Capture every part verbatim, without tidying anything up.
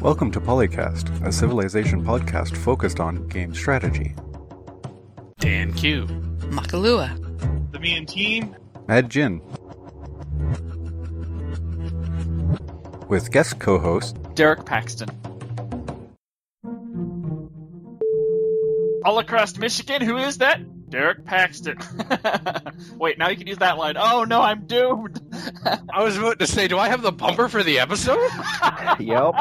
Welcome to Polycast, a Civilization podcast focused on game strategy. Dan Q. Makalua. The Me and Team. Mad Jin. With guest co-host Derek Paxton. All across Michigan, who is that? Derek Paxton. Wait, now you can use that line. Oh no, I'm doomed. I was about to say, do I have the bumper for the episode? Yep.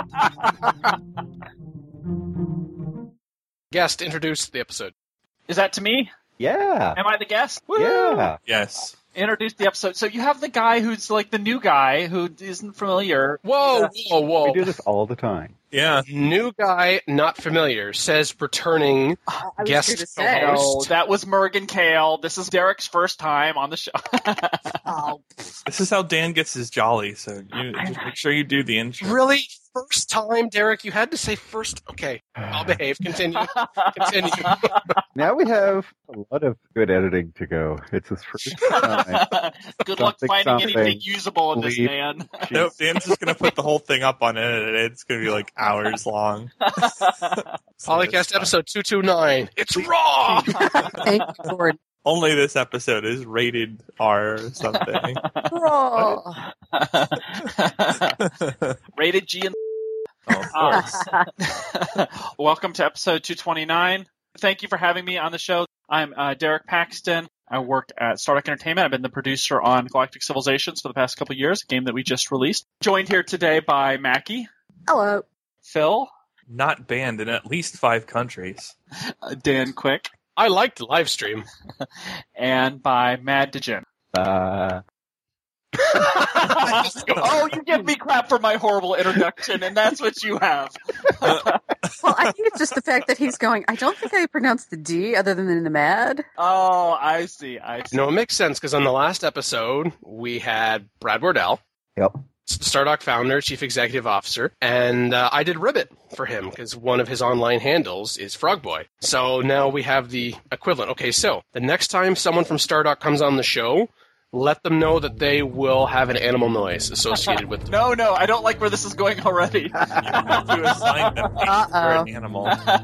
Guest, introduce the episode. Is that to me? Yeah. Am I the guest? Yeah. Yes. Introduce the episode. So you have the guy who's like the new guy who isn't familiar. Whoa, whoa, whoa. We do this all the time. Yeah. New guy, not familiar, says returning I was guest going to say. No, co-host. that was Mergen Kale. This is Derek's first time on the show. Oh, This is how Dan gets his jolly, so you just make sure you do the intro. Really? First time, Derek? You had to say first. Okay, I'll behave. Continue. Continue. Now we have a lot of good editing to go. It's his first time. Good luck Something, finding something. anything usable in this, Bleep. man. Nope, Dan's just going to put the whole thing up on it, and it's going to be like hours long. Polycast episode two two nine. It's raw! thank you, Lord. Only this episode is rated R or something. Oh. Rated G and Oh, of course. Welcome to episode two twenty-nine. Thank you for having me on the show. I'm uh, Derek Paxton. I work at Stardock Entertainment. I've been the producer on Galactic Civilizations for the past couple of years, a game that we just released. Joined here today by Mackie, Hello. Phil, Not banned in at least five countries. uh, Dan Quick, I liked the live stream. and by Mad Degen. Uh, Oh, you give me crap for my horrible introduction, and that's what you have. Well, I think it's just the fact that he's going, I don't think I pronounced the D other than in the mad. Oh, I see, I see. No, it makes sense, because on the last episode, we had Brad Wardell, yep. Stardock founder, chief executive officer, and uh, I did Ribbit for him because one of his online handles is Frogboy. So now we have the equivalent. Okay, so the next time someone from Stardock comes on the show, let them know that they will have an animal noise associated with them. No, no, I don't like where this is going already. You have to assign them names for Uh-oh. an animal.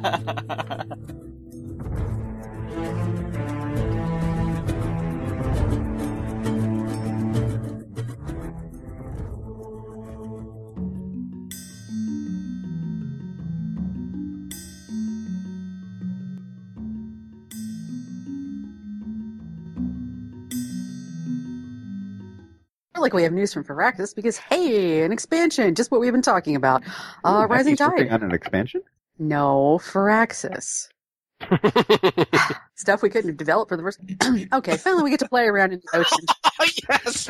I feel like we have news from Firaxis because, hey, an expansion, just what we've been talking about. Uh, Ooh, Rising Mackie's working Tide. on an expansion? No, Firaxis. Stuff we couldn't have developed for the first. Okay, finally we get to play around in the ocean. Yes!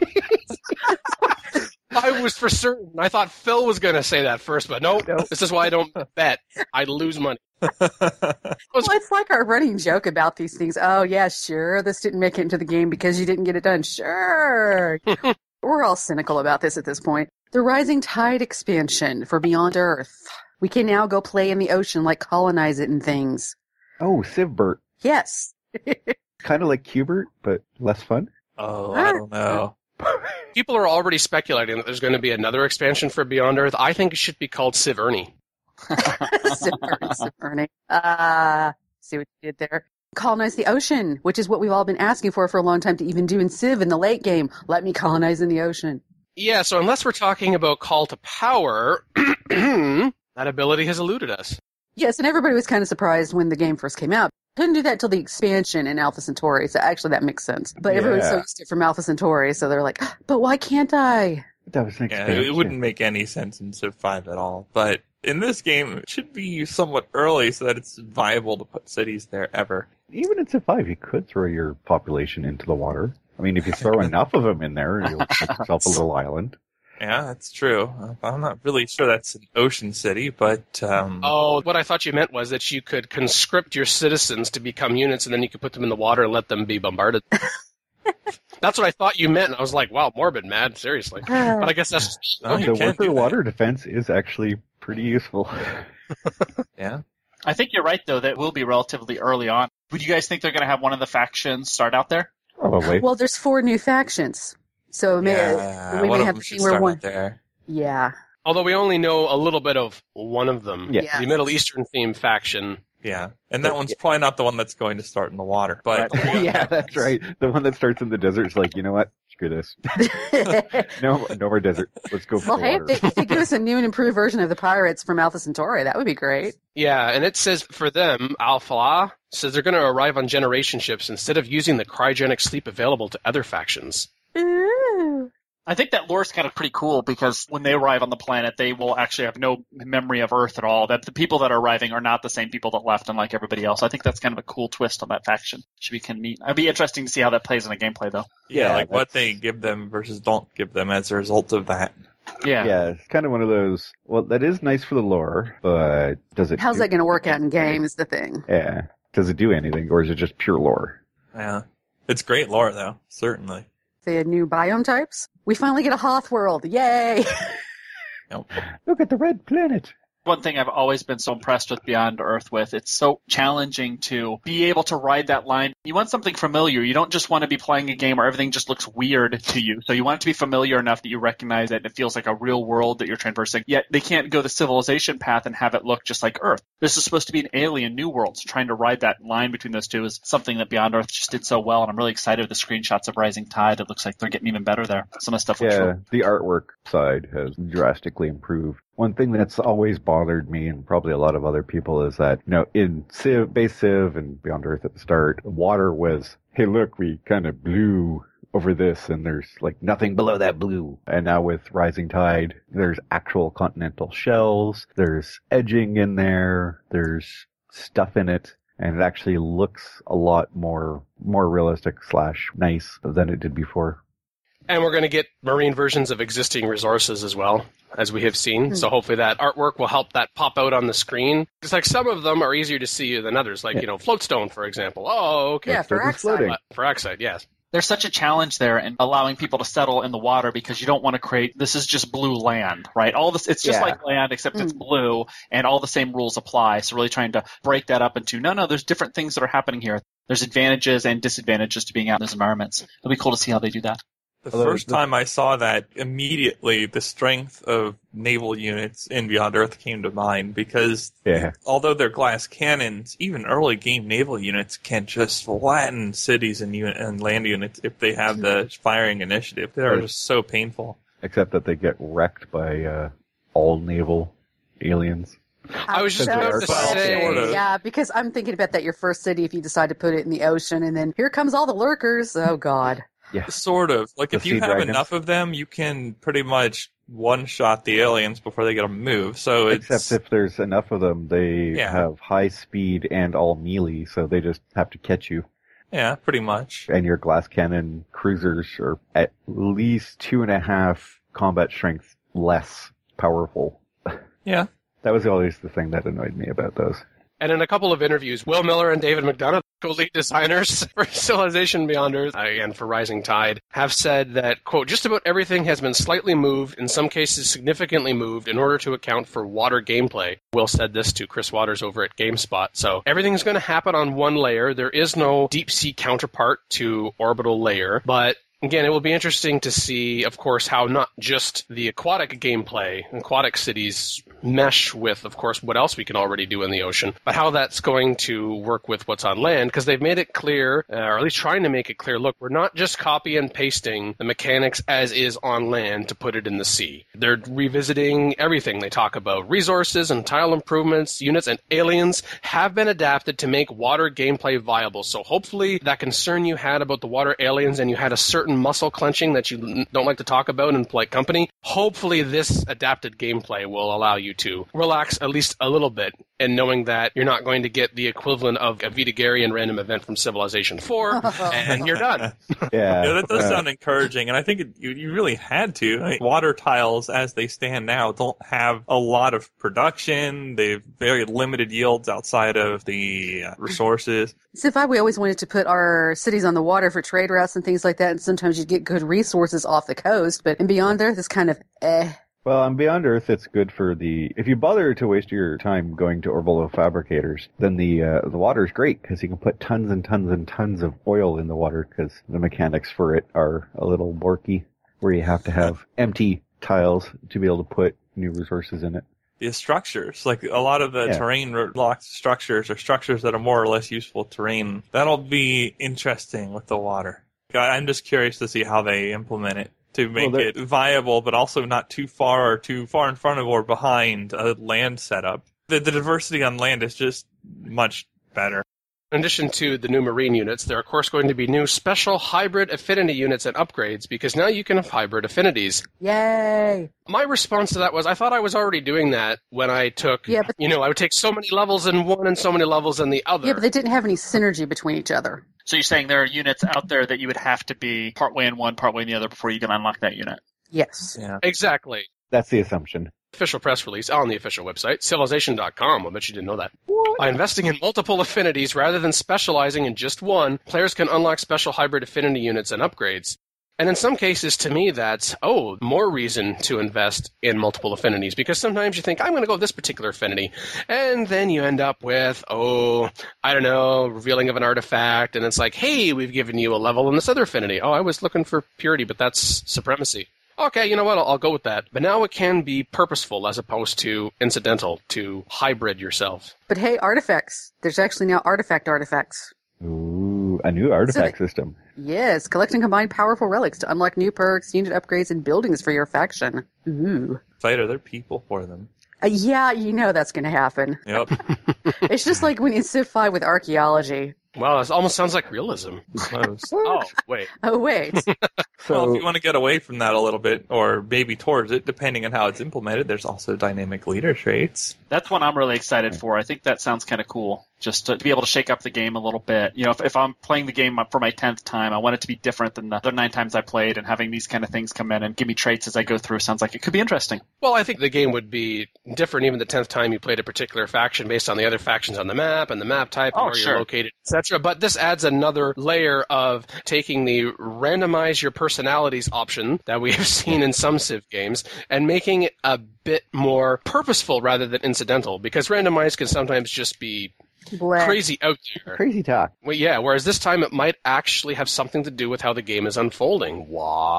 I was for certain. I thought Phil was going to say that first, but nope. Nope. This is why I don't bet. I lose money. Well, it's like our running joke about these things. Oh, yeah, sure, this didn't make it into the game because you didn't get it done. Sure. We're all cynical about this at this point. The Rising Tide expansion for Beyond Earth. We can now go play in the ocean, like colonize it and things. Oh, Civbert. Yes. Kind of like Qbert, but less fun. Oh, I don't know. People are already speculating that there's going to be another expansion for Beyond Earth. I think it should be called Civ Ernie. Simmering, simmering. Uh, see what you did there. Colonize the ocean, which is what we've all been asking for for a long time to even do in Civ in the late game. Let me colonize in the ocean. Yeah, so unless we're talking about Call to Power, that ability has eluded us. Yes, and everybody was kind of surprised when the game first came out. Couldn't do that till the expansion in Alpha Centauri, so actually that makes sense. But everyone's so Yeah. used to it from Alpha Centauri, so they're like, but why can't I? That was an Yeah, expansion. it wouldn't make any sense in Civ five at all. But in this game, it should be somewhat early so that it's viable to put cities there ever. Even in Civ five, you could throw your population into the water. I mean, if you throw enough of them in there, you'll make yourself a little island. Yeah, that's true. I'm not really sure that's an ocean city, but um, Oh, what I thought you meant was that you could conscript your citizens to become units, and then you could put them in the water and let them be bombarded. That's what I thought you meant, and I was like, wow, morbid, mad, seriously. But I guess that's just... no, you the can't worker do that. water defense is actually pretty useful. Yeah. I think you're right, though, that it will be relatively early on. Would you guys think they're going to have one of the factions start out there? Probably. Well, there's four new factions. So it may, Yeah, we one may of have them to should see where start one. out there. Yeah. Although we only know a little bit of one of them. Yeah. Yes. The Middle Eastern themed faction. Yeah, and that one's probably not the one that's going to start in the water. But Yeah, that's right. The one that starts in the desert is like, you know what? Screw this. no, no more desert. Let's go for Well, the hey, water. if they, if they give us a new and improved version of the pirates from Alpha Centauri, that would be great. Yeah, and it says for them, Al-Falah says they're going to arrive on generation ships instead of using the cryogenic sleep available to other factions. Ooh. I think that lore is kind of pretty cool because when they arrive on the planet, they will actually have no memory of Earth at all. That the people that are arriving are not the same people that left, unlike everybody else. I think that's kind of a cool twist on that faction. Should be kind of neat. It'd be interesting to see how that plays in the gameplay, though. yeah, Yeah, like what they give them versus don't give them as a result of that. Yeah. Yeah, it's kind of one of those. Well, that is nice for the lore, but does it? How's do, that going to work out in game is the thing. Yeah, does it do anything, or is it just pure lore? Yeah, it's great lore though, certainly. They had new biome types. We finally get a Hoth world. Yay! Look at the red planet. One thing I've always been so impressed with Beyond Earth with, it's so challenging to be able to ride that line. You want something familiar. You don't just want to be playing a game where everything just looks weird to you. So you want it to be familiar enough that you recognize it and it feels like a real world that you're traversing. Yet they can't go the civilization path and have it look just like Earth. This is supposed to be an alien new world. So trying to ride that line between those two is something that Beyond Earth just did so well. And I'm really excited with the screenshots of Rising Tide. It looks like they're getting even better there. Some of the stuff looks Yeah, real. the artwork side has drastically improved. One thing that's always bothered me, and probably a lot of other people, is that, you know, in Civ, base Civ and Beyond Earth at the start, water was, hey, look, we kind of blew over this, and there's, like, nothing below that blue. And now with Rising Tide, there's actual continental shells, there's edging in there, there's stuff in it, and it actually looks a lot more, more realistic slash nice than it did before. And we're going to get marine versions of existing resources as well, as we have seen. Hmm. So hopefully that artwork will help that pop out on the screen. It's like some of them are easier to see than others, like, Yeah. you know, Floatstone, for example. Oh, okay. Yeah, for There's floating. Axide. But for Axide, yes. There's such a challenge there in allowing people to settle in the water because you don't want to create, this is just blue land, right? All this, it's just Yeah. like land except it's Mm. blue and all the same rules apply. So really trying to break that up into, no, no, there's different things that are happening here. There's advantages and disadvantages to being out in those environments. It'll be cool to see how they do that. The Although first the- time I saw that, immediately the strength of naval units in Beyond Earth came to mind because Yeah. although they're glass cannons, even early game naval units can just flatten cities and, unit, and land units if they have the firing initiative. They are just so painful. Except that they get wrecked by uh, all naval aliens. I was just So about to sad. say, sort of. Yeah, because I'm thinking about that your first city if you decide to put it in the ocean, and then here comes all the lurkers. Oh, God. Yeah. Sort of. Like, The if you sea have dragons. enough of them, you can pretty much one-shot the aliens before they get a move. So it's... Except if there's enough of them, they Yeah. have high speed and all melee, so they just have to catch you. Yeah, pretty much. And your glass cannon cruisers are at least two and a half combat strength less powerful. Yeah. That was always the thing that annoyed me about those. And in a couple of interviews, Will Miller and David McDonough, co-lead designers for Civilization Beyond Earth, uh, and for Rising Tide, have said that, quote, just about everything has been slightly moved, in some cases significantly moved, in order to account for water gameplay. Will said this to Chris Waters over at GameSpot. So everything's going to happen on one layer. There is no deep sea counterpart to Orbital Layer, but again, it will be interesting to see, of course, how not just the aquatic gameplay, aquatic cities mesh with, of course, what else we can already do in the ocean, but how that's going to work with what's on land, because they've made it clear, uh, or at least trying to make it clear, look, we're not just copy and pasting the mechanics as is on land to put it in the sea. They're revisiting everything. They talk about resources and tile improvements, units, and aliens have been adapted to make water gameplay viable. So hopefully that concern you had about the water aliens and you had a certain muscle clenching that you n- don't like to talk about in polite company, hopefully this adapted gameplay will allow you to relax at least a little bit and knowing that you're not going to get the equivalent of a Vita Garian random event from Civilization four and you're done. Yeah, Yeah, that does uh, sound encouraging, and I think it, you, you really had to. I mean, water tiles, as they stand now, don't have a lot of production. They've very limited yields outside of the uh, resources. So if I, we always wanted to put our cities on the water for trade routes and things like that, and sometimes you'd get good resources off the coast, but in Beyond Earth, it's kind of eh. Well, on Beyond Earth, it's good for the... If you bother to waste your time going to Orbital Fabricators, then the uh, the water's great, because you can put tons and tons and tons of oil in the water, because the mechanics for it are a little borky, where you have to have empty tiles to be able to put new resources in it. The structures, like a lot of the Yeah. terrain locked structures or structures that are more or less useful terrain, that'll be interesting with the water. I'm just curious to see how they implement it to make Well, it viable, but also not too far or too far in front of or behind a land setup. The, the diversity on land is just much better. In addition to the new marine units, there are, of course, going to be new special hybrid affinity units and upgrades, because now you can have hybrid affinities. Yay! My response to that was, I thought I was already doing that when I took, Yeah, but- you know, I would take so many levels in one and so many levels in the other. Yeah, but they didn't have any synergy between each other. So you're saying there are units out there that you would have to be partway in one, partway in the other before you can unlock that unit? Yes. Yeah. Exactly. That's the assumption. Official press release on the official website, civilization dot com. I bet you didn't know that. What? By investing in multiple affinities rather than specializing in just one, players can unlock special hybrid affinity units and upgrades. And in some cases, to me, that's, oh, more reason to invest in multiple affinities, because sometimes you think, I'm going to go with this particular affinity, and then you end up with, oh, I don't know, revealing of an artifact, and it's like, hey, we've given you a level in this other affinity. Oh, I was looking for purity, but that's supremacy. Okay, you know what, I'll, I'll go with that. But now it can be purposeful as opposed to incidental, to hybrid yourself. But hey, artifacts. There's actually now artifact artifacts. Ooh, a new artifact So they- system. Yes, collect and combine powerful relics to unlock new perks, unit upgrades, and buildings for your faction. Ooh. Fight other people for them. Uh, yeah, you know that's going to happen. Yep. It's just like when in Civ five with archaeology. Wow, this almost sounds like realism. Close. Oh, wait. Oh, wait. So, Well, if you want to get away from that a little bit, or maybe towards it, depending on how it's implemented, there's also dynamic leader traits. That's one I'm really excited for. I think that sounds kind of cool, just to, to be able to shake up the game a little bit. You know, if, if I'm playing the game for my tenth time, I want it to be different than the other nine times I played, and having these kind of things come in and give me traits as I go through sounds like it could be interesting. Well, I think the game would be different even the tenth time you played a particular faction based on the other factions on the map and the map type and Oh, where sure. you're located, et cetera. But this adds another layer of taking the randomize your personalities option that we have seen in some Civ games and making it a bit more purposeful rather than incidental, because randomize can sometimes just be Blech. crazy out there. crazy talk. Well, yeah, whereas this time it might actually have something to do with how the game is unfolding.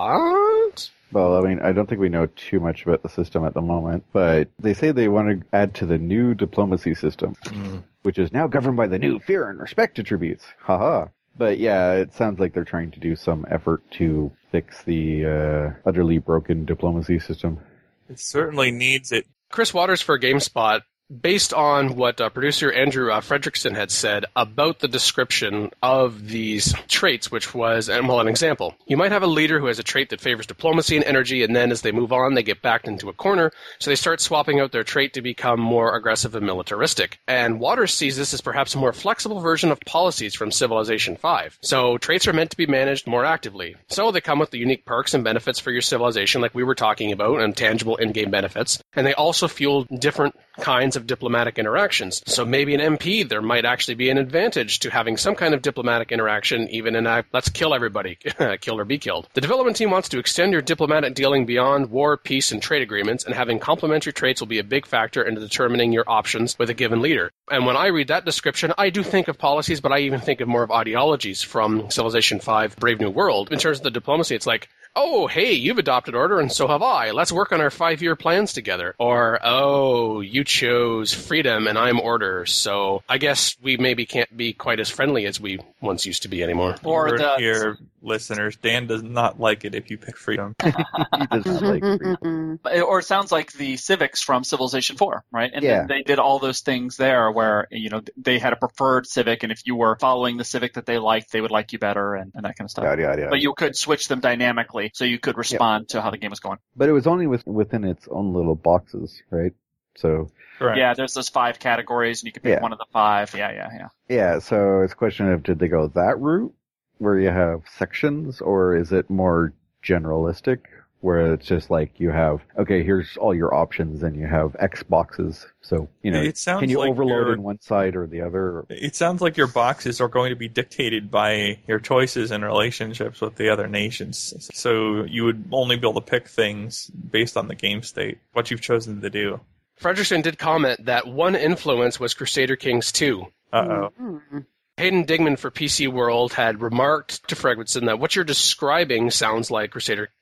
What? Well, I mean, I don't think we know too much about the system at the moment, but they say they want to add to the new diplomacy system, Mm. which is now governed by the new fear and respect attributes. Haha. But yeah, it sounds like they're trying to do some effort to fix the uh, utterly broken diplomacy system. It certainly needs it. Chris Waters for GameSpot, based on what uh, producer Andrew uh, Fredrickson had said about the description of these traits, which was, and well, an example. You might have a leader who has a trait that favors diplomacy and energy, and then as they move on, they get backed into a corner, so they start swapping out their trait to become more aggressive and militaristic. And Waters sees this as perhaps a more flexible version of policies from Civilization five. So traits are meant to be managed more actively. So they come with the unique perks and benefits for your civilization, like we were talking about, and tangible in-game benefits. And they also fuel different kinds of diplomatic interactions. So maybe an M P, there might actually be an advantage to having some kind of diplomatic interaction, even in a let's kill everybody, kill or be killed. The development team wants to extend your diplomatic dealing beyond war, peace, and trade agreements, and having complementary traits will be a big factor in determining your options with a given leader. And when I read that description, I do think of policies, but I even think of more of ideologies from Civilization five Brave New World. In terms of the diplomacy, it's like, oh, hey, you've adopted order and so have I. Let's work on our five-year plans together. Or, oh, you chose freedom and I'm order, so I guess we maybe can't be quite as friendly as we once used to be anymore. Or We're the here, listeners. Dan does not like it if you pick freedom. He does not like freedom. or it sounds like the civics from Civilization four, right? And Yeah. then they did all those things there where, you know, they had a preferred civic, and if you were following the civic that they liked, they would like you better and, and that kind of stuff. Yada, yada, yada. But you could switch them dynamically, so you could respond to how the game was going. But it was only with, within its own little boxes, right? So, Correct. Yeah, there's those five categories, and you could pick Yeah. one of the five. Yeah, yeah, yeah. yeah, so it's a question of did they go that route where you have sections, or is it more generalistic where it's just like you have, okay, here's all your options and you have X boxes. So, you know, It sounds can you like overload you're- in one side or the other? It sounds like your boxes are going to be dictated by your choices and relationships with the other nations. So you would only be able to pick things based on the game state, what you've chosen to do. Fredrickson did comment that one influence was Crusader Kings two. Uh-oh. Mhm. Hayden Digman for P C World had remarked to Fredrickson that what you're describing sounds like Crusader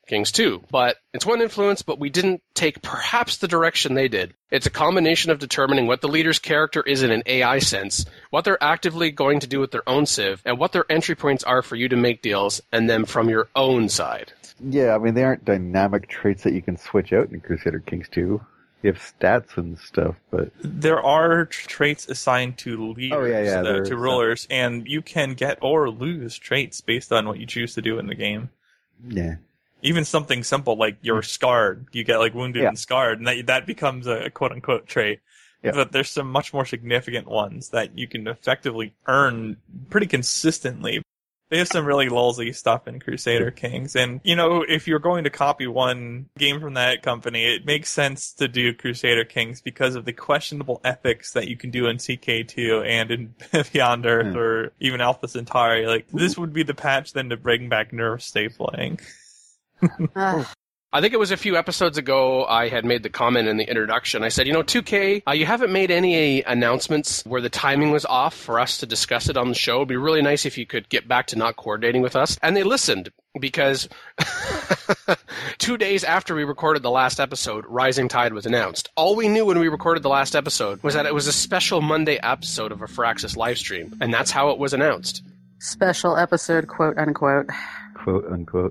Kings two. But it's one influence, but we didn't take perhaps the direction they did. It's a combination of determining what the leader's character is in an A I sense, what they're actively going to do with their own civ, and what their entry points are for you to make deals, and then from your own side. Yeah, I mean, they aren't dynamic traits that you can switch out in Crusader Kings two. You have stats and stuff, but... There are traits assigned to leaders, oh, yeah, yeah, uh, to rulers, some... and you can get or lose traits based on what you choose to do in the game. Yeah. Even something simple like you're scarred. You get like wounded yeah. and scarred, and that, that becomes a quote-unquote trait. Yeah. But there's some much more significant ones that you can effectively earn pretty consistently. They have some really lulzy stuff in Crusader Kings. And, you know, if you're going to copy one game from that company, it makes sense to do Crusader Kings because of the questionable ethics that you can do in C K two and in Beyond Earth mm. or even Alpha Centauri. Like, this would be the patch then to bring back nerve stapling. uh. I think it was a few episodes ago I had made the comment in the introduction. I said, you know, two K, uh, you haven't made any announcements where the timing was off for us to discuss it on the show. It'd be really nice if you could get back to not coordinating with us. And they listened because two days after we recorded the last episode, Rising Tide was announced. All we knew when we recorded the last episode was that it was a special Monday episode of a Firaxis livestream. And that's how it was announced. Special episode, quote unquote. Quote unquote.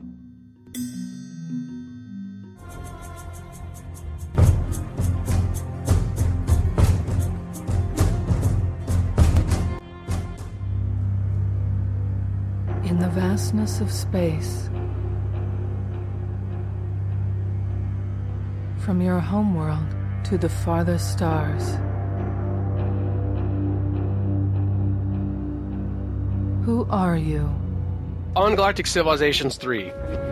In the vastness of space, from your homeworld to the farthest stars, who are you? On Galactic Civilizations three.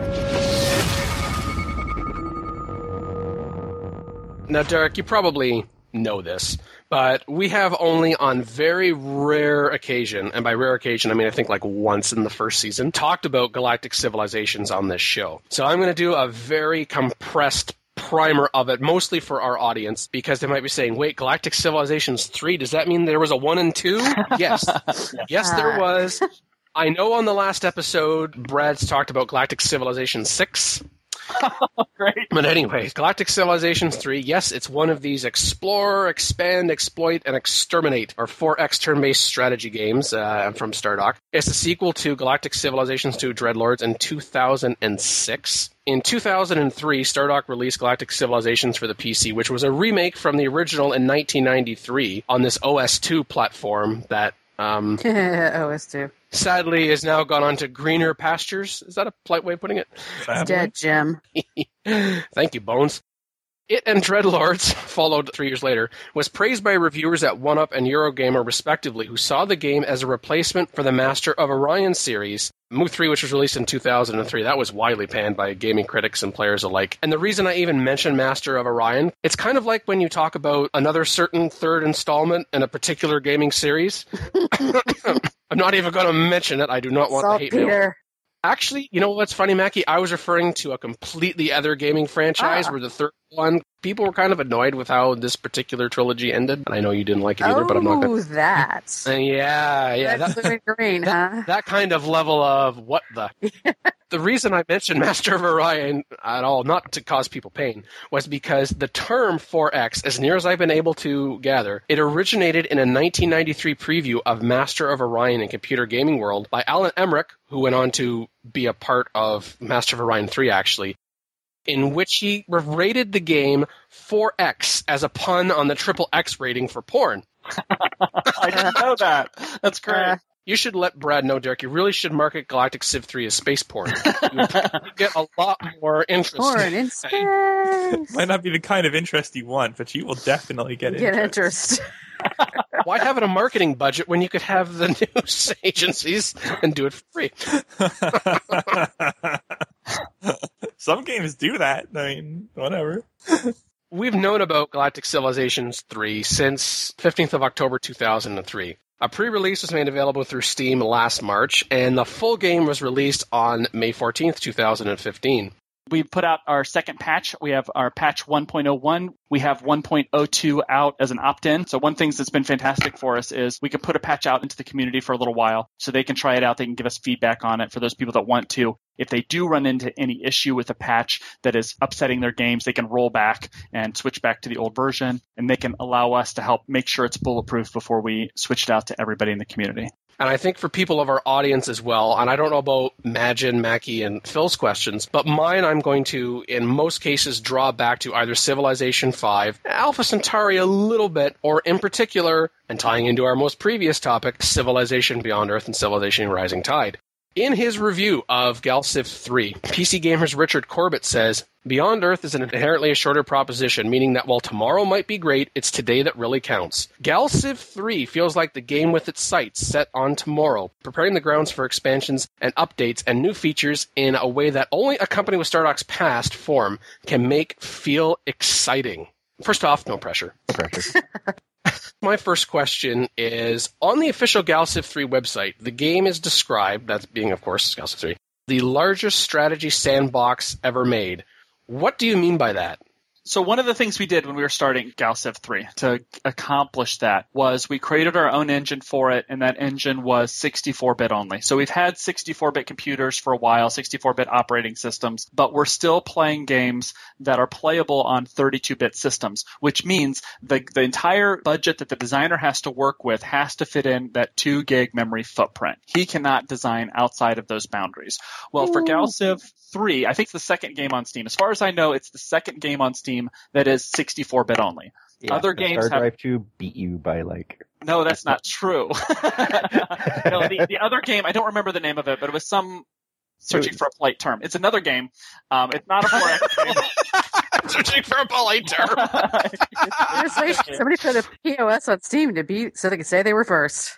Now, Derek, you probably know this, but we have only on very rare occasion, and by rare occasion I mean I think like once in the first season, talked about Galactic Civilizations on this show. So I'm going to do a very compressed primer of it, mostly for our audience, because they might be saying, wait, Galactic Civilizations three, does that mean there was a one and two? Yes. Yes, there was. I know on the last episode, Brad's talked about Galactic Civilization six. Great. But anyway, Galactic Civilizations three, yes, it's one of these explore, expand, exploit, and exterminate, or four X turn-based strategy games uh, from Stardock. It's the sequel to Galactic Civilizations two Dreadlords in two thousand six. In two thousand three, Stardock released Galactic Civilizations for the P C, which was a remake from the original in nineteen ninety-three on this O S two platform that... Um, O S two. Sadly, has now gone on to greener pastures. Is that a polite way of putting it? It's dead, Jim. Thank you, Bones. It and Dreadlords, followed three years later, was praised by reviewers at one up and Eurogamer respectively, who saw the game as a replacement for the Master of Orion series, Mu three, which was released in two thousand three. That was widely panned by gaming critics and players alike. And the reason I even mention Master of Orion, it's kind of like when you talk about another certain third installment in a particular gaming series. I'm not even going to mention it. I do not want Salt the hate Peter. mail. Actually, you know what's funny, Mackie? I was referring to a completely other gaming franchise ah. where the third one, people were kind of annoyed with how this particular trilogy ended. And I know you didn't like it either, oh, but I'm not going to... Oh, that. Uh, yeah, yeah. That's that, green, that, huh? that kind of level of what the... The reason I mentioned Master of Orion at all, not to cause people pain, was because the term four X, as near as I've been able to gather, it originated in a nineteen ninety-three preview of Master of Orion in Computer Gaming World by Alan Emmerich, who went on to be a part of Master of Orion three, actually, in which he rated the game four X as a pun on the triple X rating for porn. I didn't know that. That's great. Uh, You should let Brad know, Derek. You really should market Galactic Civ three as space porn. You get a lot more interest. Porn in space. Might not be the kind of interest you want, but you will definitely get, get interest. interest. Why have it a marketing budget when you could have the news agencies and do it for free? Some games do that. I mean, whatever. We've known about Galactic Civilizations three since fifteenth of October two thousand three. A pre-release was made available through Steam last March, and the full game was released on May fourteenth, two thousand fifteen. We put out our second patch. We have our patch one point oh one. We have one point oh two out as an opt-in. So one thing that's been fantastic for us is we can put a patch out into the community for a little while so they can try it out. They can give us feedback on it for those people that want to. If they do run into any issue with a patch that is upsetting their games, they can roll back and switch back to the old version, and they can allow us to help make sure it's bulletproof before we switch it out to everybody in the community. And I think for people of our audience as well, and I don't know about Magin, Mackie, and Phil's questions, but mine I'm going to, in most cases, draw back to either Civilization five, Alpha Centauri a little bit, or in particular, and tying into our most previous topic, Civilization Beyond Earth and Civilization Rising Tide. In his review of GalCiv three, P C Gamer's Richard Corbett says, Beyond Earth is an inherently a shorter proposition, meaning that while tomorrow might be great, it's today that really counts. GalCiv three feels like the game with its sights set on tomorrow, preparing the grounds for expansions and updates and new features in a way that only a company with Stardock's past form can make feel exciting. First off, no pressure. No pressure. My first question is, on the official GalCiv three website, the game is described, that's being, of course, GalCiv three, the largest strategy sandbox ever made. What do you mean by that? So one of the things we did when we were starting GalCiv three to accomplish that was we created our own engine for it, and that engine was sixty-four bit only. So we've had sixty-four bit computers for a while, sixty-four bit operating systems, but we're still playing games that are playable on thirty-two bit systems, which means the, the entire budget that the designer has to work with has to fit in that two gig memory footprint. He cannot design outside of those boundaries. Well, for GalCiv three, I think it's the second game on Steam. As far as I know, it's the second game on Steam that is sixty-four bit only. Yeah, Other games Star Drive have... two beat you by like... No, that's not true. no, the, the other game, I don't remember the name of it, but it was some... Searching for a polite term. It's another game. Um, it's not a four X game. Searching for a polite term. Somebody put a P O S on Steam to beat so they could say they were first.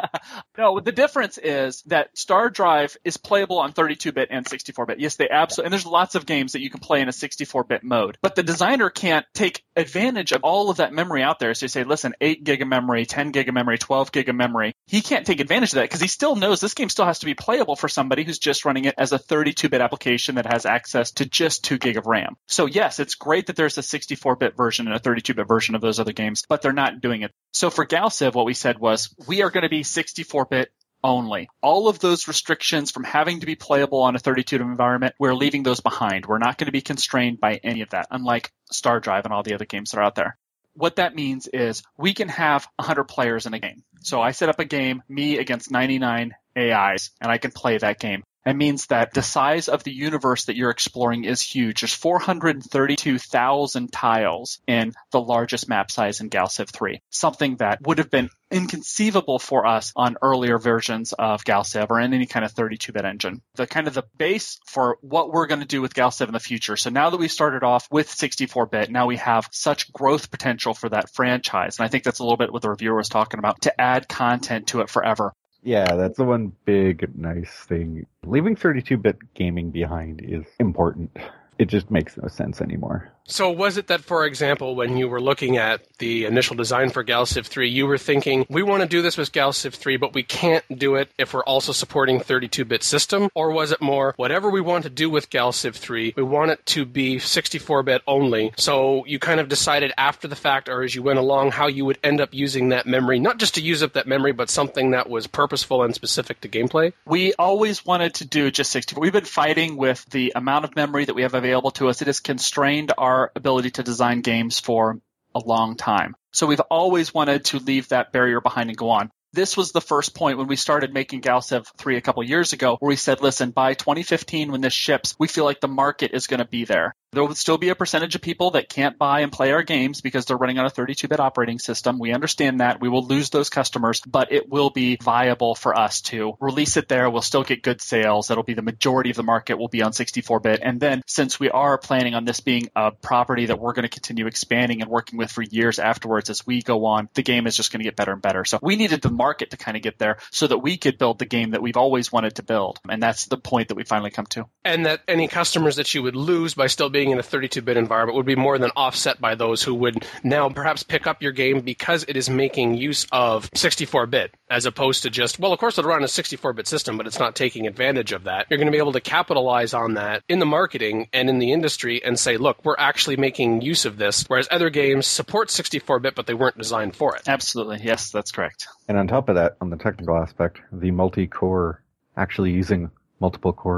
No, the difference is that Star Drive is playable on thirty-two bit and sixty-four bit. Yes, they absolutely, and there's lots of games that you can play in a sixty-four bit mode. But the designer can't take advantage of all of that memory out there. So you say, listen, eight gig of memory, ten gig of memory, twelve gig of memory. He can't take advantage of that because he still knows this game still has to be playable for somebody who's just running it as a thirty-two bit application that has access to just two gig of RAM. So yes, it's great that there's a sixty-four bit version and a thirty-two bit version of those other games, but they're not doing it. So for GalCiv, what we said was, we are going to be sixty-four bit only. All of those restrictions from having to be playable on a thirty-two bit environment, we're leaving those behind. We're not going to be constrained by any of that, unlike Star Drive and all the other games that are out there. What that means is we can have one hundred players in a game. So I set up a game, me against ninety-nine A Is, and I can play that game. It means that the size of the universe that you're exploring is huge. There's four hundred thirty-two thousand tiles in the largest map size in GalCiv three, something that would have been inconceivable for us on earlier versions of GalCiv or in any kind of thirty-two bit engine. The kind of the base for what we're going to do with GalCiv in the future. So now that we started off with sixty-four bit, now we have such growth potential for that franchise. And I think that's a little bit what the reviewer was talking about, to add content to it forever. Yeah, that's the one big nice thing. Leaving thirty-two bit gaming behind is important. It just makes no sense anymore. So was it that, for example, when you were looking at the initial design for GalCiv three, you were thinking, we want to do this with GalCiv three, but we can't do it if we're also supporting thirty-two bit system? Or was it more, whatever we want to do with GalCiv three, we want it to be sixty-four bit only? So you kind of decided after the fact, or as you went along, how you would end up using that memory, not just to use up that memory, but something that was purposeful and specific to gameplay? We always wanted to do just sixty-four. We've been fighting with the amount of memory that we have available to us. It has constrained our ability to design games for a long time. So we've always wanted to leave that barrier behind and go on. This was the first point when we started making GalCiv three a couple years ago, where we said, listen, by twenty fifteen, when this ships, we feel like the market is going to be there. There will still be a percentage of people that can't buy and play our games because they're running on a thirty-two bit operating system. We understand that. We will lose those customers, but it will be viable for us to release it there. We'll still get good sales. That'll be the majority of the market will be on sixty-four bit. And then since we are planning on this being a property that we're going to continue expanding and working with for years afterwards as we go on, the game is just going to get better and better. So we needed the market to kind of get there so that we could build the game that we've always wanted to build. And that's the point that we finally come to. And that any customers that you would lose by still being in a thirty-two bit environment would be more than offset by those who would now perhaps pick up your game because it is making use of sixty-four bit, as opposed to just, well, of course it'll run a sixty-four bit system, but it's not taking advantage of that. You're going to be able to capitalize on that in the marketing and in the industry and say, look, we're actually making use of this, whereas other games support sixty-four bit, but they weren't designed for it. Absolutely. Yes, that's correct. And on top of that, on the technical aspect, the multi-core, actually using multiple cores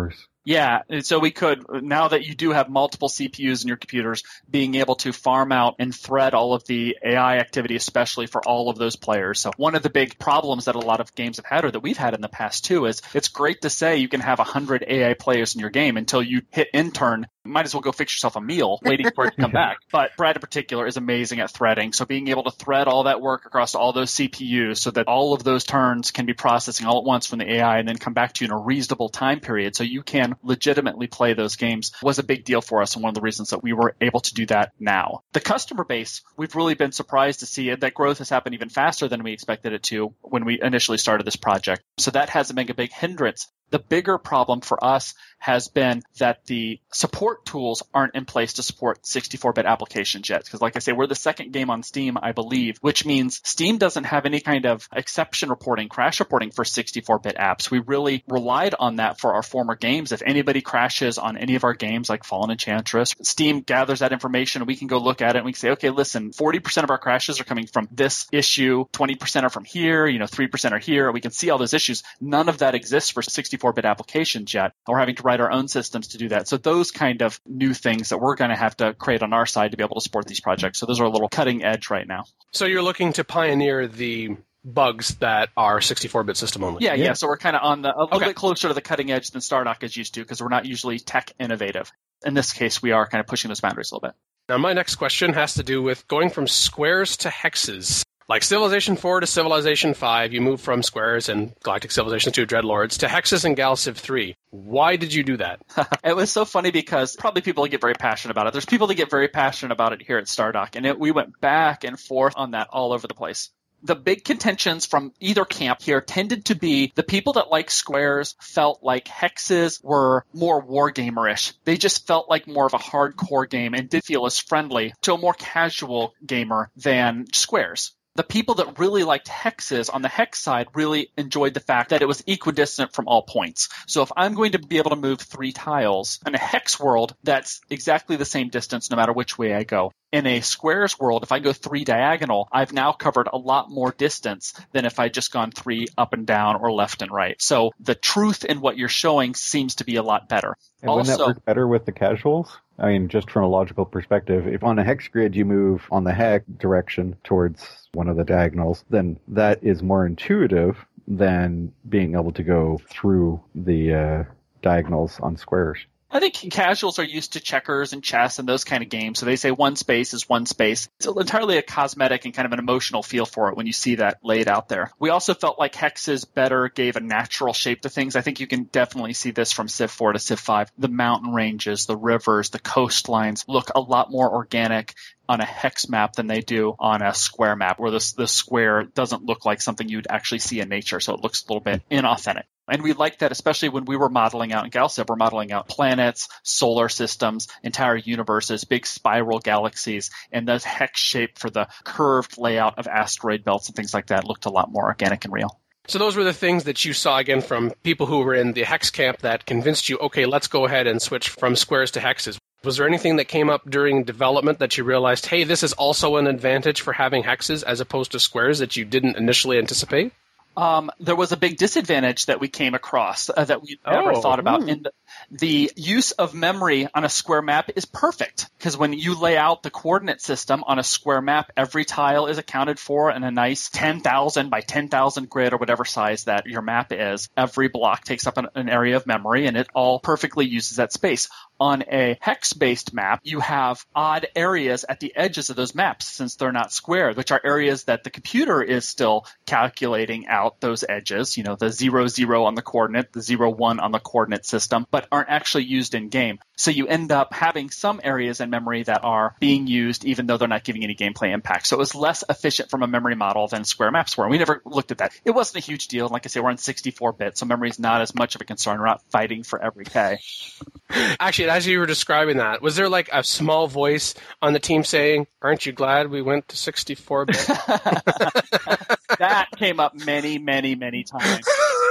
Yeah, and so we could, now that you do have multiple C P Us in your computers, being able to farm out and thread all of the A I activity, especially for all of those players. So one of the big problems that a lot of games have had, or that we've had in the past too, is it's great to say you can have one hundred A I players in your game until you hit intern. Might as well go fix yourself a meal waiting for it to come back. But Brad in particular is amazing at threading. So being able to thread all that work across all those C P Us so that all of those turns can be processing all at once from the A I and then come back to you in a reasonable time period so you can legitimately play those games was a big deal for us and one of the reasons that we were able to do that now. The customer base, we've really been surprised to see it. That growth has happened even faster than we expected it to when we initially started this project. So that hasn't been a big hindrance. The bigger problem for us has been that the support tools aren't in place to support sixty-four bit applications yet. Because like I say, we're the second game on Steam, I believe, which means Steam doesn't have any kind of exception reporting, crash reporting for sixty-four bit apps. We really relied on that for our former games. If anybody crashes on any of our games like Fallen Enchantress, Steam gathers that information and we can go look at it and we can say, okay, listen, forty percent of our crashes are coming from this issue, twenty percent are from here, you know, three percent are here. We can see all those issues. None of that exists for sixty-four bit applications yet. We're having to write our own systems to do that. So those kind of new things that we're going to have to create on our side to be able to support these projects. So those are a little cutting edge right now. So you're looking to pioneer the bugs that are sixty-four bit system only. Yeah, yeah. yeah. So we're kind of on the a little okay. bit closer to the cutting edge than Stardock is used to because we're not usually tech innovative. In this case, we are kind of pushing those boundaries a little bit. Now, my next question has to do with going from squares to hexes. Like Civilization four to Civilization five, you move from squares and Galactic Civilization two Dreadlords to hexes and Gal Civ three. Why did you do that? It was so funny because probably people get very passionate about it. There's people that get very passionate about it here at Stardock, and it, we went back and forth on that all over the place. The big contentions from either camp here tended to be the people that like squares felt like hexes were more wargamer-ish. They just felt like more of a hardcore game and did feel as friendly to a more casual gamer than squares. The people that really liked hexes on the hex side really enjoyed the fact that it was equidistant from all points. So if I'm going to be able to move three tiles in a hex world, that's exactly the same distance no matter which way I go. In a squares world, if I go three diagonal, I've now covered a lot more distance than if I'd just gone three up and down or left and right. So the truth in what you're showing seems to be a lot better. And also, wouldn't that work better with the casuals? I mean, just from a logical perspective, if on a hex grid you move on the hex direction towards one of the diagonals, then that is more intuitive than being able to go through the uh, diagonals on squares. I think casuals are used to checkers and chess and those kind of games. So they say one space is one space. It's entirely a cosmetic and kind of an emotional feel for it when you see that laid out there. We also felt like hexes better gave a natural shape to things. I think you can definitely see this from Civ four to Civ five. The mountain ranges, the rivers, the coastlines look a lot more organic on a hex map than they do on a square map, where the, the square doesn't look like something you'd actually see in nature. So it looks a little bit inauthentic. And we liked that, especially when we were modeling out in GalCiv, we're modeling out planets, solar systems, entire universes, big spiral galaxies, and the hex shape for the curved layout of asteroid belts and things like that looked a lot more organic and real. So those were the things that you saw, again, from people who were in the hex camp that convinced you, okay, let's go ahead and switch from squares to hexes. Was there anything that came up during development that you realized, hey, this is also an advantage for having hexes as opposed to squares that you didn't initially anticipate? Um, there was a big disadvantage that we came across uh, that we never oh, thought about. Hmm. And the, the use of memory on a square map is perfect because when you lay out the coordinate system on a square map, every tile is accounted for in a nice ten thousand by ten thousand grid or whatever size that your map is. Every block takes up an, an area of memory and it all perfectly uses that space. On a hex-based map, you have odd areas at the edges of those maps since they're not square, which are areas that the computer is still calculating out those edges, you know, the zero, zero on the coordinate, the zero, one on the coordinate system, but aren't actually used in game. So you end up having some areas in memory that are being used even though they're not giving any gameplay impact. So it was less efficient from a memory model than square maps were. And we never looked at that. It wasn't a huge deal. Like I say, we're in sixty-four bit, so memory is not as much of a concern. We're not fighting for every K. Actually, as you were describing that, was there like a small voice on the team saying, aren't you glad we went to sixty-four bit? That came up many, many, many times.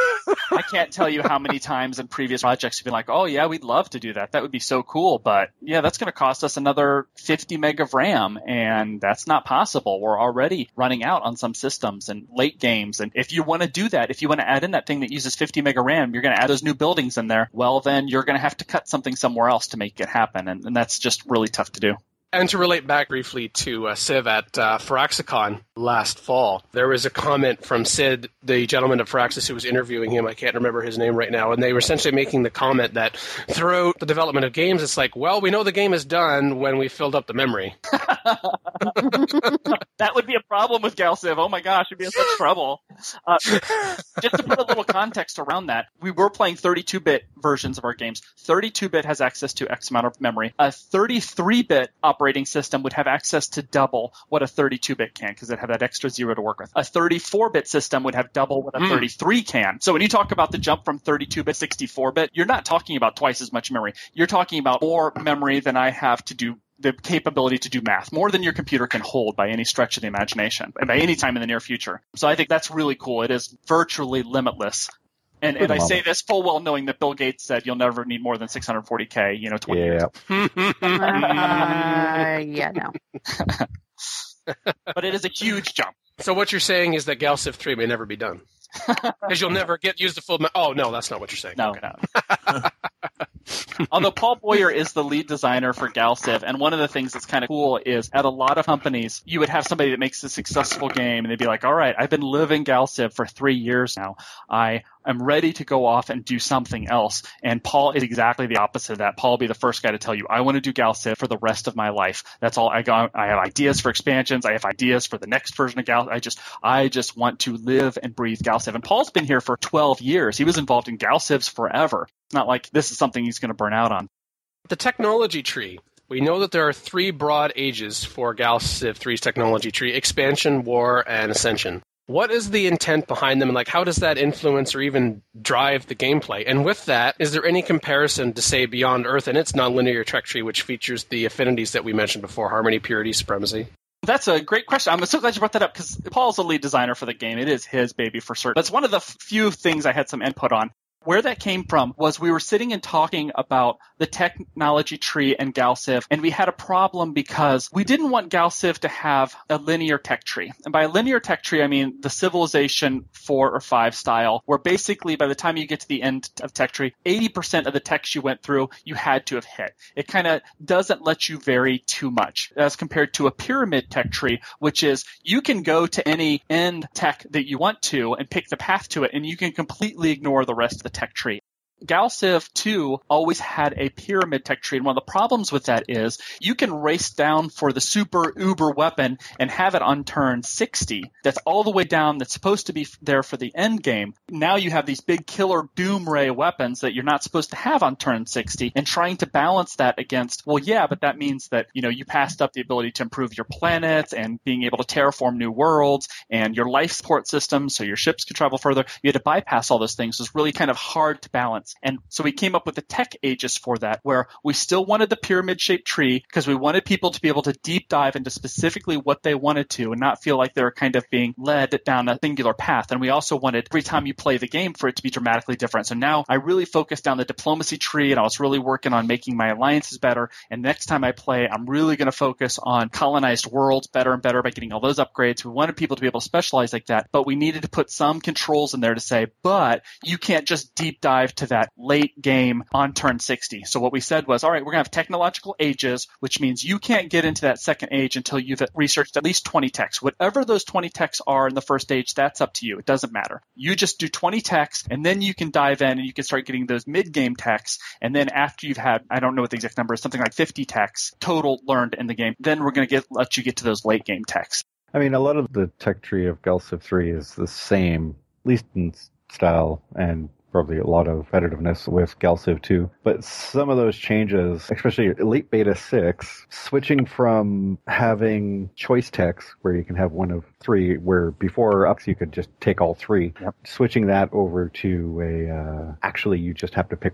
I can't tell you how many times in previous projects you've been like, oh yeah, we'd love to do that. That would be so cool. But yeah, that's going to cost us another fifty meg of RAM, and that's not possible. We're already running out on some systems and late games. And if you want to do that, if you want to add in that thing that uses fifty meg of RAM, you're going to add those new buildings in there. Well, then you're going to have to cut something somewhere else to make it happen. And, and that's just really tough to do. And to relate back briefly to uh, Civ at uh, Firaxicon last fall, there was a comment from Sid, the gentleman at Firaxis who was interviewing him. I can't remember his name right now. And they were essentially making the comment that throughout the development of games, it's like, well, we know the game is done when we filled up the memory. That would be a problem with GalCiv. Oh my gosh, we'd be in such trouble. Uh, just to put a little context around that, we were playing thirty-two bit versions of our games. thirty-two bit has access to X amount of memory. A thirty-three bit operating system would have access to double what a thirty-two bit can because it'd have that extra zero to work with. A thirty-four bit system would have double what a mm. thirty-three can. So when you talk about the jump from thirty-two bit to sixty-four bit, you're not talking about twice as much memory. You're talking about more memory than I have to do the capability to do math, more than your computer can hold by any stretch of the imagination, and by any time in the near future. So I think that's really cool. It is virtually limitless. And, and I say this full well knowing that Bill Gates said you'll never need more than six hundred forty K, you know, twenty yeah. years. uh, yeah, no. But it is a huge jump. So what you're saying is that GalCiv three may never be done. Because you'll never get use the full... Ma- oh, no, that's not what you're saying. No, okay. no. Although Paul Boyer is the lead designer for GalCiv, and one of the things that's kind of cool is at a lot of companies, you would have somebody that makes a successful game, and they'd be like, all right, I've been living GalCiv for three years now. I am ready to go off and do something else. And Paul is exactly the opposite of that. Paul will be the first guy to tell you, I want to do GalCiv for the rest of my life. That's all I got. I have ideas for expansions. I have ideas for the next version of GalCiv. I just, I just want to live and breathe GalCiv. And Paul's been here for twelve years. He was involved in GalCivs forever. It's not like this is something he's going to burn out on. The technology tree. We know that there are three broad ages for GalCiv three's technology tree: expansion, war, and ascension. What is the intent behind them, and like how does that influence or even drive the gameplay? And with that, is there any comparison to, say, Beyond Earth and its nonlinear tech tree, which features the affinities that we mentioned before: harmony, purity, supremacy? That's a great question. I'm so glad you brought that up because Paul's the lead designer for the game. It is his baby for certain. That's one of the few things I had some input on. Where that came from was we were sitting and talking about the technology tree and GalCiv, and we had a problem because we didn't want GalCiv to have a linear tech tree. And by a linear tech tree, I mean the Civilization four or five style, where basically by the time you get to the end of tech tree, eighty percent of the techs you went through, you had to have hit. It kind of doesn't let you vary too much as compared to a pyramid tech tree, which is you can go to any end tech that you want to and pick the path to it, and you can completely ignore the rest of the tech tree. GalCiv two always had a pyramid tech tree, and one of the problems with that is you can race down for the super uber weapon and have it on turn sixty. That's all the way down that's supposed to be there for the end game. Now you have these big killer doom ray weapons that you're not supposed to have on turn sixty, and trying to balance that against, well, yeah, but that means that, you know, you passed up the ability to improve your planets and being able to terraform new worlds and your life support system so your ships could travel further. You had to bypass all those things. It was really kind of hard to balance. And so we came up with the tech aegis for that, where we still wanted the pyramid-shaped tree because we wanted people to be able to deep dive into specifically what they wanted to and not feel like they were kind of being led down a singular path. And we also wanted every time you play the game for it to be dramatically different. So now I really focused on the diplomacy tree, and I was really working on making my alliances better. And next time I play, I'm really going to focus on colonized worlds better and better by getting all those upgrades. We wanted people to be able to specialize like that, but we needed to put some controls in there to say, but you can't just deep dive to that late game on turn sixty. So what we said was, all right, we're going to have technological ages, which means you can't get into that second age until you've researched at least twenty techs. Whatever those twenty techs are in the first age, that's up to you. It doesn't matter. You just do twenty techs, and then you can dive in and you can start getting those mid-game techs. And then after you've had, I don't know what the exact number is, something like fifty techs total learned in the game, then we're going to get let you get to those late game techs. I mean, a lot of the tech tree of GalCiv three is the same, at least in style, and probably a lot of competitiveness with GalCiv two. But some of those changes, especially Elite Beta six, switching from having choice techs, where you can have one of three, where before ups you could just take all three, yep. Switching that over to a, uh, actually you just have to pick one.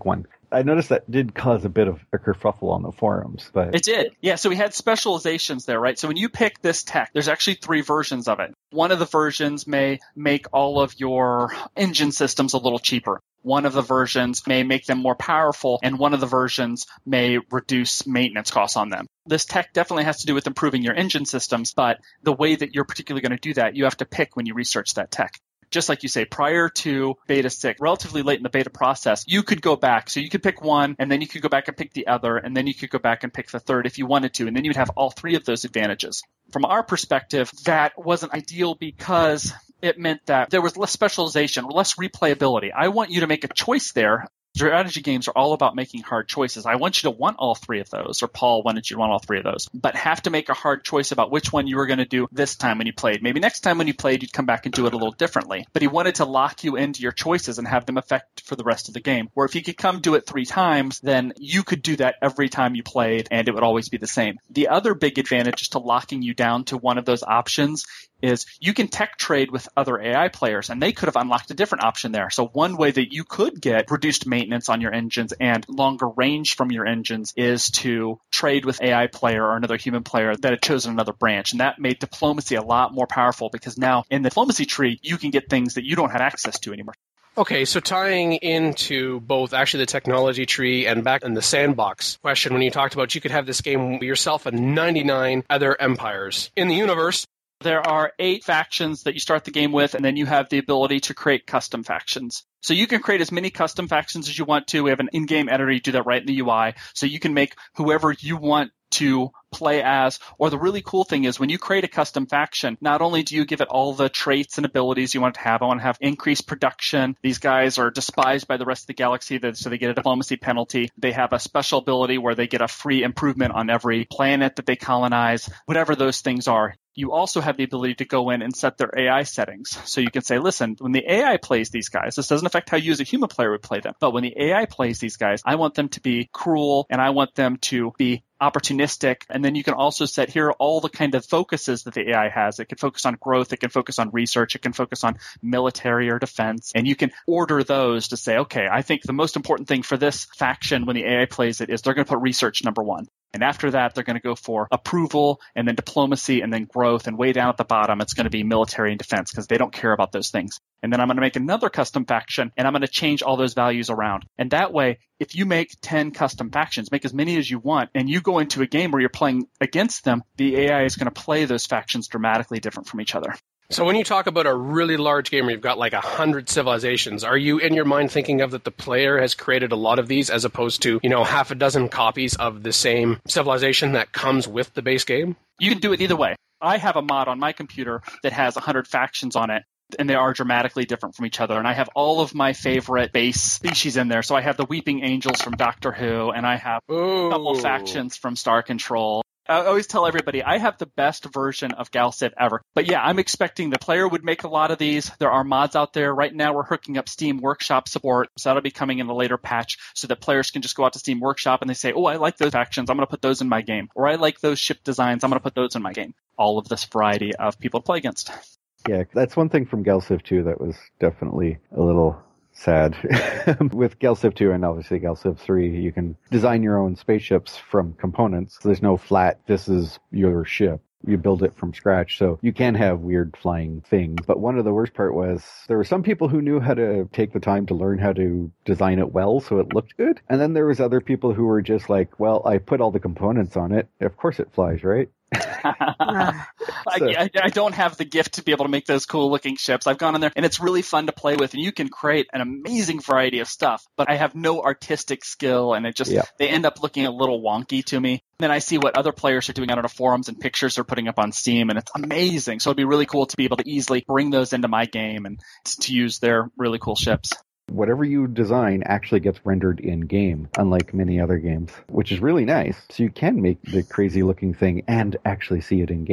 I noticed that did cause a bit of a kerfuffle on the forums. But it did. Yeah, so we had specializations there, right? So when you pick this tech, there's actually three versions of it. One of the versions may make all of your engine systems a little cheaper. One of the versions may make them more powerful, and one of the versions may reduce maintenance costs on them. This tech definitely has to do with improving your engine systems, but the way that you're particularly going to do that, you have to pick when you research that tech. Just like you say, prior to beta six, relatively late in the beta process, you could go back. So you could pick one, and then you could go back and pick the other, and then you could go back and pick the third if you wanted to, and then you'd have all three of those advantages. From our perspective, that wasn't ideal because it meant that there was less specialization, less replayability. I want you to make a choice there. Strategy games are all about making hard choices. I want you to want all three of those, or Paul wanted you to want all three of those, but have to make a hard choice about which one you were going to do this time when you played. Maybe next time when you played, you'd come back and do it a little differently. But he wanted to lock you into your choices and have them affect for the rest of the game. Where if you could come do it three times, then you could do that every time you played, and it would always be the same. The other big advantage to locking you down to one of those options is you can tech trade with other A I players, and they could have unlocked a different option there. So one way that you could get reduced maintenance on your engines and longer range from your engines is to trade with A I player or another human player that had chosen another branch. And that made diplomacy a lot more powerful because now in the diplomacy tree, you can get things that you don't have access to anymore. Okay, so tying into both actually the technology tree and back in the sandbox question, when you talked about you could have this game yourself and ninety-nine other empires in the universe. There are eight factions that you start the game with, and then you have the ability to create custom factions. So you can create as many custom factions as you want to. We have an in-game editor. You do that right in the U I. So you can make whoever you want to play as. Or the really cool thing is when you create a custom faction, not only do you give it all the traits and abilities you want to have, I want to have increased production. These guys are despised by the rest of the galaxy, so they get a diplomacy penalty. They have a special ability where they get a free improvement on every planet that they colonize, whatever those things are. You also have the ability to go in and set their A I settings. So you can say, listen, when the A I plays these guys, this doesn't affect how you as a human player would play them. But when the A I plays these guys, I want them to be cruel and I want them to be opportunistic. And then you can also set here all the kind of focuses that the A I has. It can focus on growth. It can focus on research. It can focus on military or defense. And you can order those to say, okay, I think the most important thing for this faction when the A I plays it is they're going to put research number one. And after that, they're going to go for approval and then diplomacy and then growth. And way down at the bottom, it's going to be military and defense because they don't care about those things. And then I'm going to make another custom faction and I'm going to change all those values around. And that way, if you make ten custom factions, make as many as you want, and you go into a game where you're playing against them, the A I is going to play those factions dramatically different from each other. So when you talk about a really large game where you've got like a hundred civilizations, are you in your mind thinking of that the player has created a lot of these as opposed to, you know, half a dozen copies of the same civilization that comes with the base game? You can do it either way. I have a mod on my computer that has one hundred factions on it, and they are dramatically different from each other. And I have all of my favorite base species in there. So I have the Weeping Angels from Doctor Who, and I have Ooh. a couple factions from Star Control. I always tell everybody I have the best version of Galciv ever. But yeah, I'm expecting the player would make a lot of these. There are mods out there. Right now we're hooking up Steam Workshop support. So that'll be coming in a later patch so that players can just go out to Steam Workshop and they say, oh, I like those factions. I'm going to put those in my game. Or I like those ship designs. I'm going to put those in my game. All of this variety of people to play against. Yeah, that's one thing from Galciv two that was definitely a little sad. With Galciv two and obviously Galciv three, you can design your own spaceships from components. There's no flat, this is your ship. You build it from scratch, so you can have weird flying things. But one of the worst part was there were some people who knew how to take the time to learn how to design it well so it looked good. And then there was other people who were just like, well, I put all the components on it. Of course it flies, right? so. I, I don't have the gift to be able to make those cool looking ships. I've gone in there and it's really fun to play with and you can create an amazing variety of stuff, but I have no artistic skill and it just, yeah. they end up looking a little wonky to me. And then I see what other players are doing out on the forums and pictures they're putting up on Steam and it's amazing. So it'd be really cool to be able to easily bring those into my game and to use their really cool ships. Whatever you design actually gets rendered in-game, unlike many other games, which is really nice. So you can make the crazy-looking thing and actually see it in-game.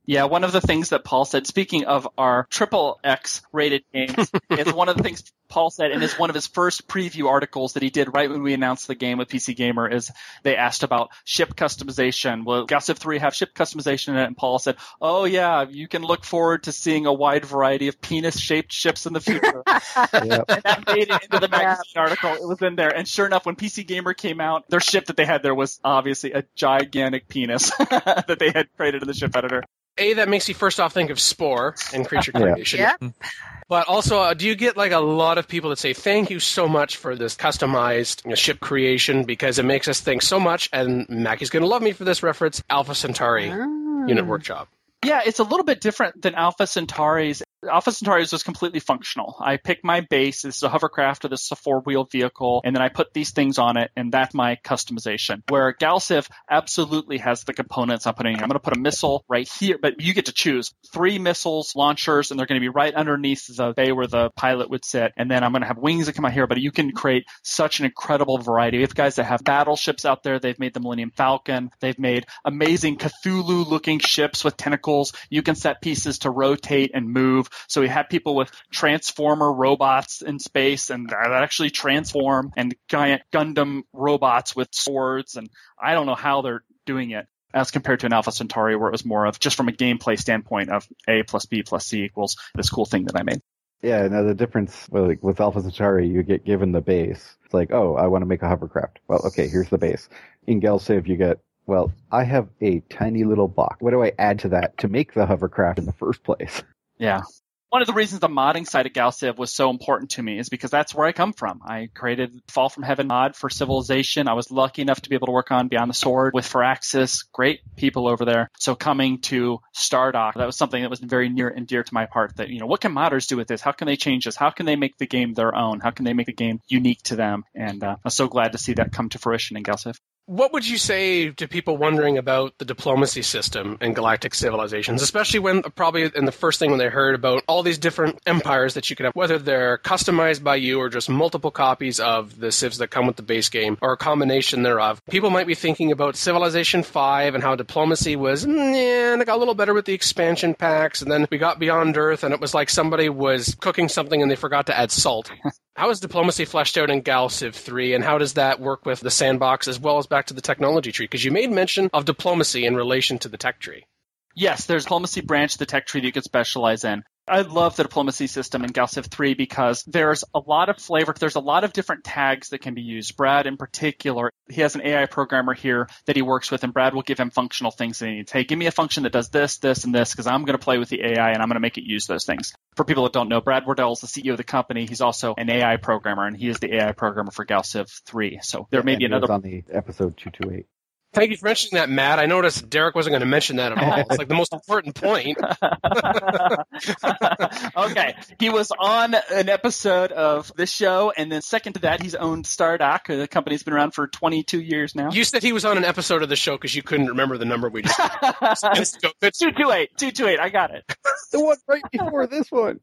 Yeah, one of the things that Paul said, speaking of our triple X rated games, is one of the things Paul said, and it's one of his first preview articles that he did right when we announced the game with P C Gamer, is they asked about ship customization. Will Gal Civ three have ship customization in it? And Paul said, oh yeah, you can look forward to seeing a wide variety of penis-shaped ships in the future. Yep. And that made it into the magazine yeah. article. It was in there. And sure enough, when P C Gamer came out, their ship that they had there was obviously a gigantic penis that they had created in the ship editor. A, that makes you first off think of Spore and creature creation. Yeah. But also, uh, do you get like a lot of people that say, thank you so much for this customized you know, ship creation because it makes us think so much, and Mackie's going to love me for this reference, Alpha Centauri oh. Unit Workshop. Yeah, it's a little bit different than Alpha Centauri's. Alpha Centauri's was completely functional. I pick my base, this is a hovercraft or this is a four-wheeled vehicle, and then I put these things on it, and that's my customization. Where Gal Civ absolutely has the components I'm putting in. I'm going to put a missile right here, but you get to choose three missiles, launchers, and they're going to be right underneath the bay where the pilot would sit, and then I'm going to have wings that come out here, but you can create such an incredible variety. We have guys that have battleships out there. They've made the Millennium Falcon. They've made amazing Cthulhu-looking ships with tentacles. You can set pieces to rotate and move. So we have people with transformer robots in space and that actually transform, and giant Gundam robots with swords, and I don't know how they're doing it as compared to an Alpha Centauri where it was more of just from a gameplay standpoint of A plus B plus C equals this cool thing that I made. Yeah, now the difference well, like with Alpha Centauri, you get given the base. It's like, oh, I want to make a hovercraft. Well, okay, here's the base. In Gal Civ, you get, well, I have a tiny little box. What do I add to that to make the hovercraft in the first place? Yeah. One of the reasons the modding side of Gal Civ was so important to me is because that's where I come from. I created Fall from Heaven mod for Civilization. I was lucky enough to be able to work on Beyond the Sword with Firaxis. Great people over there. So coming to Stardock, that was something that was very near and dear to my heart. That, you know, what can modders do with this? How can they change this? How can they make the game their own? How can they make the game unique to them? And uh, I'm so glad to see that come to fruition in Gal Civ. What would you say to people wondering about the diplomacy system in Galactic Civilizations, especially when probably in the first thing when they heard about all these different empires that you could have, whether they're customized by you or just multiple copies of the civs that come with the base game or a combination thereof? People might be thinking about Civilization five and how diplomacy was, yeah, and it got a little better with the expansion packs, and then we got Beyond Earth and it was like somebody was cooking something and they forgot to add salt. How is diplomacy fleshed out in Gal Civ three, and how does that work with the sandbox as well as back to the technology tree? Because you made mention of diplomacy in relation to the tech tree. Yes, there's a diplomacy branch of the tech tree that you could specialize in. I love the diplomacy system in Gal Civ three because there's a lot of flavor. There's a lot of different tags that can be used. Brad, in particular, he has an A I programmer here that he works with, and Brad will give him functional things that he needs. Hey, give me a function that does this, this, and this, because I'm going to play with the A I and I'm going to make it use those things. For people that don't know, Brad Wardell is the C E O of the company. He's also an A I programmer, and he is the A I programmer for Gal Civ three. So there yeah, may be another on the episode two twenty-eight. Thank you for mentioning that, Matt. I noticed Derek wasn't going to mention that at all. It's like the most important point. Okay. He was on an episode of this show, and then second to that, he's owned Stardock. The company's been around for twenty-two years now. You said he was on an episode of the show because you couldn't remember the number we just did. two two eight. two two eight. I got it. The one right before this one.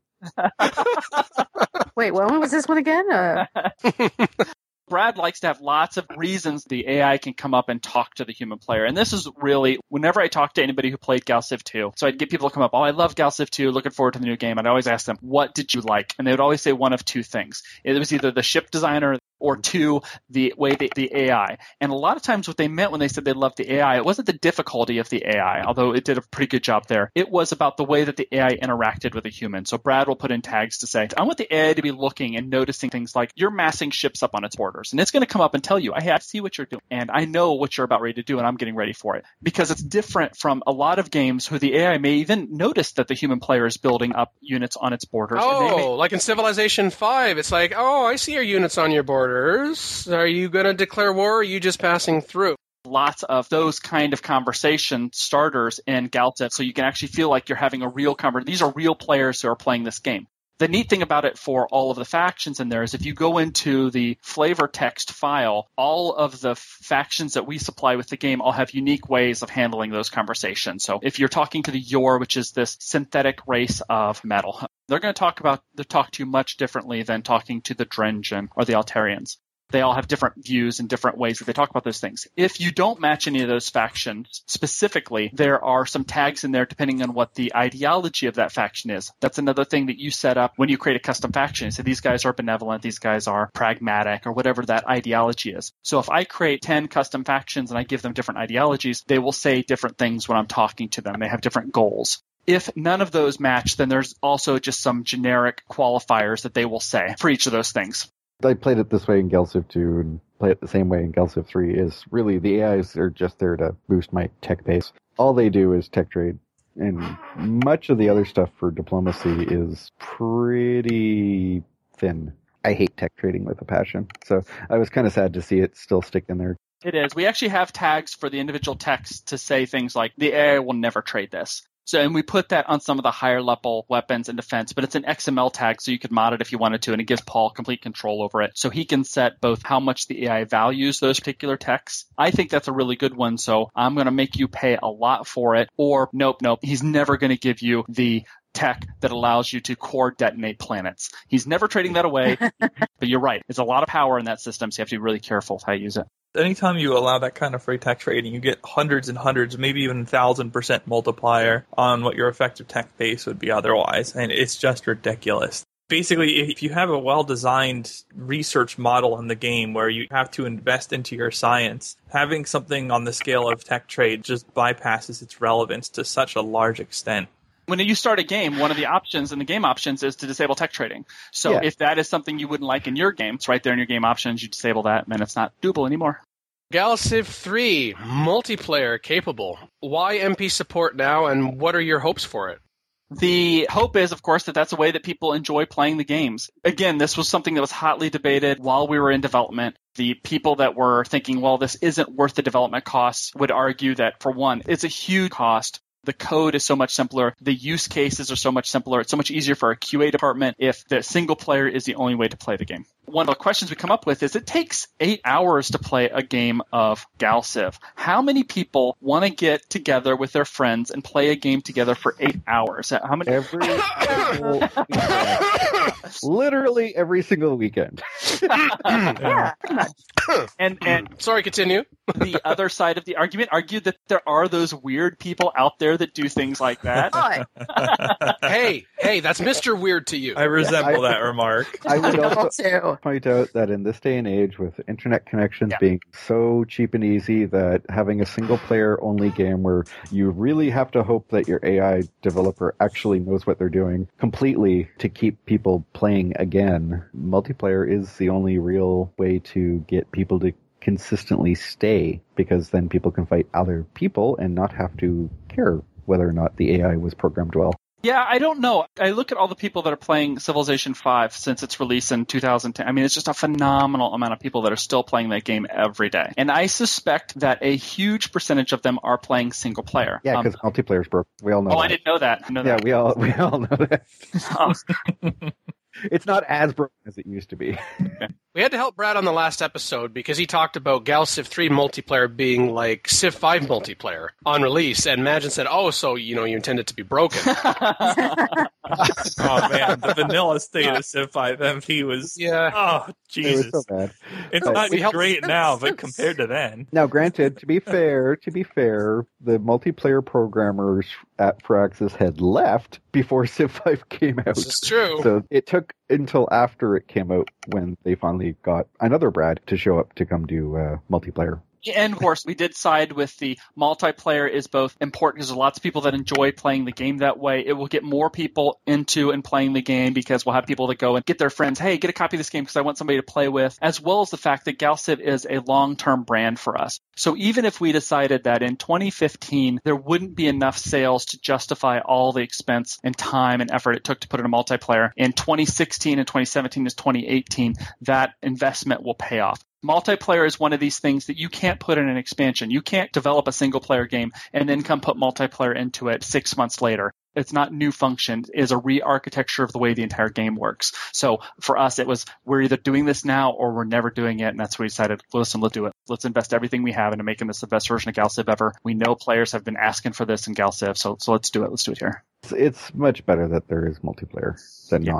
Wait, when was this one again? Uh... Brad likes to have lots of reasons the A I can come up and talk to the human player. And this is really, whenever I talk to anybody who played Gal Civ two, so I'd get people to come up, oh, I love Gal Civ two, looking forward to the new game. I'd always ask them, what did you like? And they would always say one of two things. It was either the ship designer or two, the way the, the A I. And a lot of times what they meant when they said they loved the A I, it wasn't the difficulty of the A I, although it did a pretty good job there. It was about the way that the A I interacted with a human. So Brad will put in tags to say, I want the A I to be looking and noticing things like you're massing ships up on its borders. And it's going to come up and tell you, hey, I see what you're doing. And I know what you're about ready to do, and I'm getting ready for it. Because it's different from a lot of games who the A I may even notice that the human player is building up units on its borders. Oh, and they may- like in Civilization five, it's like, oh, I see your units on your borders. Are you going to declare war, or are you just passing through? Lots of those kind of conversation starters in Gal Civ, so you can actually feel like you're having a real conversation. These are real players who are playing this game. The neat thing about it for all of the factions in there is if you go into the flavor text file, all of the factions that we supply with the game all have unique ways of handling those conversations. So if you're talking to the Yor, which is this synthetic race of metal, they're going to talk about they talk to you much differently than talking to the Drengen or the Altarians. They all have different views and different ways that they talk about those things. If you don't match any of those factions specifically, there are some tags in there depending on what the ideology of that faction is. That's another thing that you set up when you create a custom faction. So these guys are benevolent, these guys are pragmatic, or whatever that ideology is. So if I create ten custom factions and I give them different ideologies, they will say different things when I'm talking to them. They have different goals. If none of those match, then there's also just some generic qualifiers that they will say for each of those things. I played it this way in Galciv two and play it the same way in Galciv three. Is really the A Is are just there to boost my tech base. All they do is tech trade, and much of the other stuff for diplomacy is pretty thin. I hate tech trading with a passion, so I was kind of sad to see it still stick in there. It is. We actually have tags for the individual techs to say things like, the A I will never trade this. So, and we put that on some of the higher level weapons and defense, but it's an X M L tag, so you could mod it if you wanted to, and it gives Paul complete control over it. So he can set both how much the A I values those particular techs. I think that's a really good one, so I'm going to make you pay a lot for it, or nope, nope, he's never going to give you the tech that allows you to core detonate planets. He's never trading that away, but you're right. There's a lot of power in that system, so you have to be really careful with how you use it. Anytime you allow that kind of free tech trading, you get hundreds and hundreds, maybe even a thousand percent multiplier on what your effective tech base would be otherwise, and it's just ridiculous. Basically, if you have a well-designed research model in the game where you have to invest into your science, having something on the scale of tech trade just bypasses its relevance to such a large extent. When you start a game, one of the options in the game options is to disable tech trading. So yeah. If that is something you wouldn't like in your game, it's right there in your game options, you disable that, and it's not doable anymore. Galciv three, multiplayer capable. Why M P support now, and what are your hopes for it? The hope is, of course, that that's a way that people enjoy playing the games. Again, this was something that was hotly debated while we were in development. The people that were thinking, well, this isn't worth the development costs would argue that, for one, it's a huge cost. The code is so much simpler. The use cases are so much simpler. It's so much easier for a Q A department if the single player is the only way to play the game. One of the questions we come up with is it takes eight hours to play a game of Galciv. How many people want to get together with their friends and play a game together for eight hours? How many? Every single weekend. Literally every single weekend. Yeah, pretty much. And, and sorry, continue. The other side of the argument argued that there are those weird people out there that do things like that. hey, hey, that's Mister Weird to you. I resemble I, that remark. I would also point out that in this day and age, with internet connections yeah. being so cheap and easy, that having a single-player only game where you really have to hope that your A I developer actually knows what they're doing completely to keep people playing again, multiplayer is the only real way to get people to consistently stay, because then people can fight other people and not have to care whether or not the A I was programmed well. Yeah, I don't know. I look at all the people that are playing Civilization five since its release in two thousand ten. I mean, it's just a phenomenal amount of people that are still playing that game every day. And I suspect that a huge percentage of them are playing single player. Yeah, because um, multiplayer's broke. We all know oh, that. I didn't know that. I know yeah, that. we all we all know that. It's not as broken as it used to be. Okay. We had to help Brad on the last episode because he talked about Galciv three multiplayer being like Civ five multiplayer on release, and Magin said, oh, so, you know, you intend it to be broken. Oh, man, the vanilla state of Civ five M P was, yeah. oh, Jesus. It was so bad. It's not great now, but compared to then. Now, granted, to be fair, to be fair, the multiplayer programmers at Firaxis had left before Civ five came out. This is true. So it took until after it came out when they finally got another Brad to show up to come do uh, multiplayer. And of course, we did side with the multiplayer is both important because there's lots of people that enjoy playing the game that way. It will get more people into and playing the game because we'll have people that go and get their friends, hey, get a copy of this game because I want somebody to play with, as well as the fact that Galciv is a long-term brand for us. So even if we decided that in twenty fifteen there wouldn't be enough sales to justify all the expense and time and effort it took to put in a multiplayer, in twenty sixteen and twenty seventeen to twenty eighteen, that investment will pay off. Multiplayer is one of these things that you can't put in an expansion. You can't develop a single-player game and then come put multiplayer into it six months later. It's not new function. It is a re-architecture of the way the entire game works. So for us, it was we're either doing this now or we're never doing it, and that's why we decided, listen, let's do it. Let's invest everything we have into making this the best version of Galciv ever. We know players have been asking for this in Galciv, so so let's do it. Let's do it here. It's, it's much better that there is multiplayer than yeah. not.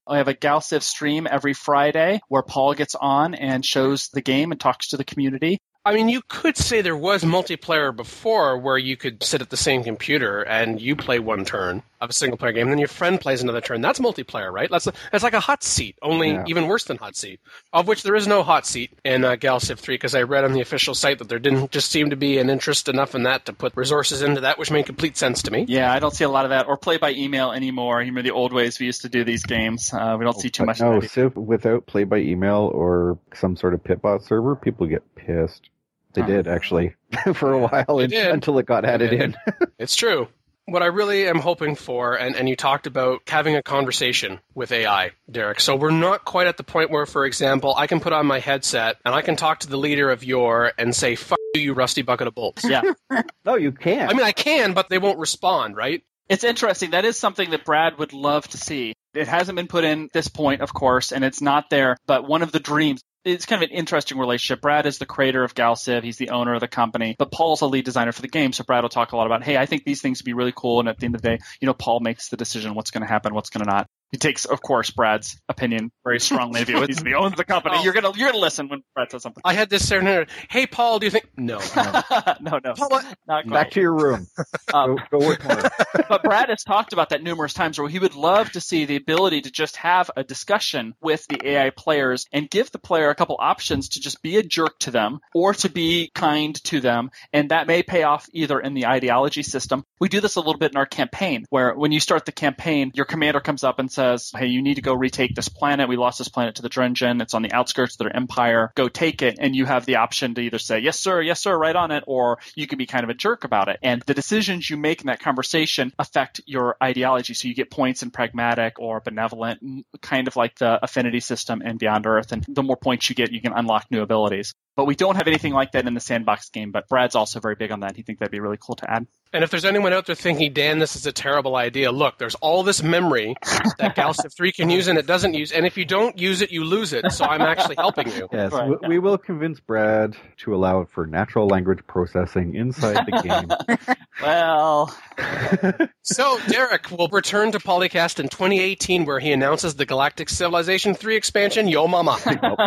I have a GalCiv stream every Friday where Paul gets on and shows the game and talks to the community. I mean, you could say there was multiplayer before where you could sit at the same computer and you play one turn of a single-player game, and then your friend plays another turn. That's multiplayer, right? That's, that's like a hot seat, only yeah. even worse than hot seat, of which there is no hot seat in uh, GalCiv three, because I read on the official site that there didn't just seem to be an interest enough in that to put resources into that, which made complete sense to me. Yeah, I don't see a lot of that, or play by email anymore. You remember the old ways we used to do these games. Uh, we don't oh, see too much no, of that. Civ without play by email or some sort of Pitbot server, people get pissed. They oh. did, actually, for a while in, until it got added in. It's true. What I really am hoping for, and, and you talked about having a conversation with A I, Derek. So we're not quite at the point where, for example, I can put on my headset and I can talk to the leader of Yore and say, fuck you, you rusty bucket of bolts. Yeah. No, you can't. I mean, I can, but they won't respond, right? It's interesting. That is something that Brad would love to see. It hasn't been put in at this point, of course, and it's not there, but one of the dreams. It's kind of an interesting relationship. Brad is the creator of GalCiv. He's the owner of the company. But Paul's a lead designer for the game, so Brad will talk a lot about, hey, I think these things would be really cool. And at the end of the day, you know, Paul makes the decision what's going to happen, what's going to not. He takes, of course, Brad's opinion very strongly. If he's the owns the company, oh. you're gonna you're gonna listen when Brad says something. I had this serenade. Hey, Paul, do you think? No, no, no. no. Paul, what? Not Back to your room. Um, go, go work more. But Brad has talked about that numerous times, where he would love to see the ability to just have a discussion with the A I players and give the player a couple options to just be a jerk to them or to be kind to them, and that may pay off either in the ideology system. We do this a little bit in our campaign, where when you start the campaign, your commander comes up and says, hey, you need to go retake this planet. We lost this planet to the Drengin. It's on the outskirts of their empire. Go take it. And you have the option to either say, yes, sir, yes, sir, right on it, or you can be kind of a jerk about it. And the decisions you make in that conversation affect your ideology. So you get points in pragmatic or benevolent, kind of like the affinity system in Beyond Earth. And the more points you get, you can unlock new abilities. But we don't have anything like that in the sandbox game, but Brad's also very big on that. He thinks that'd be really cool to add. And if there's anyone out there thinking, Dan, this is a terrible idea, look, there's all this memory that GalCiv three can use and it doesn't use, and if you don't use it, you lose it, so I'm actually helping you. Yes, right, we, yeah. we will convince Brad to allow for natural language processing inside the game. Well... So, Derek will return to Polycast in twenty eighteen, where he announces the Galactic Civilization three expansion, Yo Mama.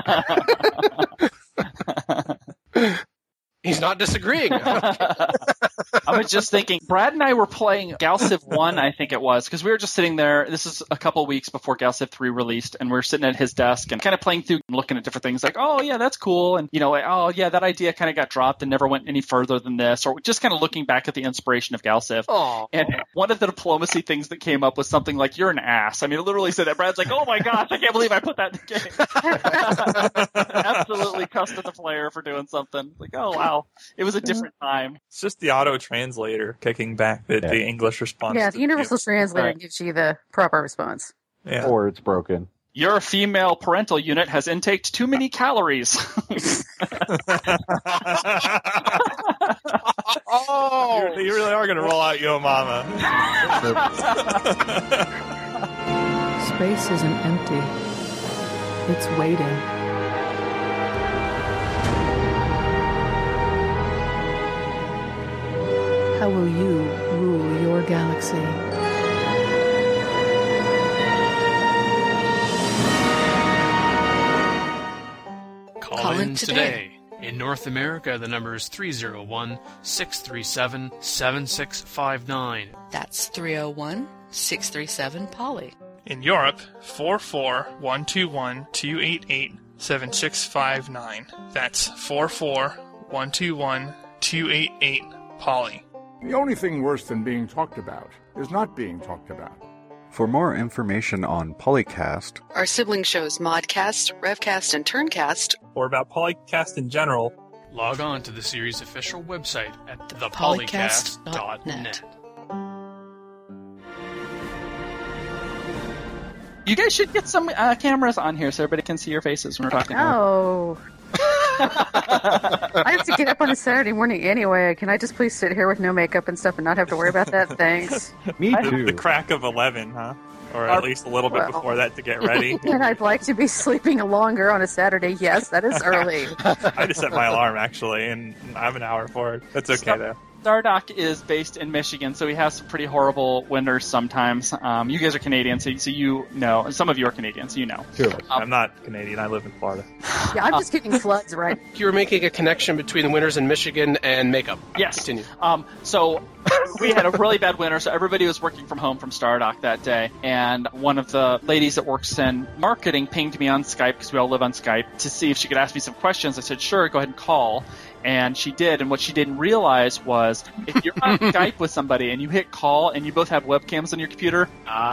He's not disagreeing. I was just thinking, Brad and I were playing GalCiv one, I think it was, because we were just sitting there. This is a couple of weeks before GalCiv three released, and we were sitting at his desk and kind of playing through and looking at different things like, oh, yeah, that's cool. And, you know, like, oh, yeah, that idea kind of got dropped and never went any further than this, or just kind of looking back at the inspiration of GalCiv. Aww. And one of the diplomacy things that came up was something like, you're an ass. I mean, it literally said that. Brad's like, oh, my gosh, I can't believe I put that in the game. Absolutely cussed at the player for doing something. Like, oh, wow. It was a different time. It's just the auto translator kicking back the, yeah. the English response. Yeah, the universal translator right. gives you the proper response. Yeah. Or it's broken. Your female parental unit has intaked too many calories. Oh, you, you really are going to roll out Yo Mama. Space isn't empty. It's waiting. How will you rule your galaxy? Call, Call in today. today. In North America, the number is three oh one, six three seven, seven six five nine. That's three oh one, six three seven, Polly. In Europe, four four, one two one, two eight eight, seven six five nine. That's four four, one two one, two eight eight, Polly. The only thing worse than being talked about is not being talked about. For more information on Polycast, our sibling shows Modcast, Revcast, and Turncast, or about Polycast in general, log on to the series' official website at the polycast dot net. You guys should get some uh, cameras on here so everybody can see your faces when we're talking. Oh. I have to get up on a Saturday morning anyway. Can I just please sit here with no makeup and stuff and not have to worry about that? Thanks. Me too. The, the crack of eleven, huh? Or at least a little bit well, before that to get ready. And I'd like to be sleeping longer on a Saturday. Yes, that is early. I just set my alarm, actually, and I'm an hour forward. That's okay, Some, though. Stardock is based in Michigan, so he has some pretty horrible winters sometimes. Um, you guys are Canadian, so, so you know. And some of you are Canadian, so you know. Sure. Um, I'm not Canadian. I live in Florida. Yeah, I'm just getting floods, right? You were making a connection between the winters in Michigan and makeup. Yes. Continue. Um, so we had a really bad winter, so everybody was working from home from Stardock that day. And one of the ladies that works in marketing pinged me on Skype, because we all live on Skype, to see if she could ask me some questions. I said, sure, go ahead and call. And she did, and what she didn't realize was if you're on Skype with somebody and you hit call and you both have webcams on your computer,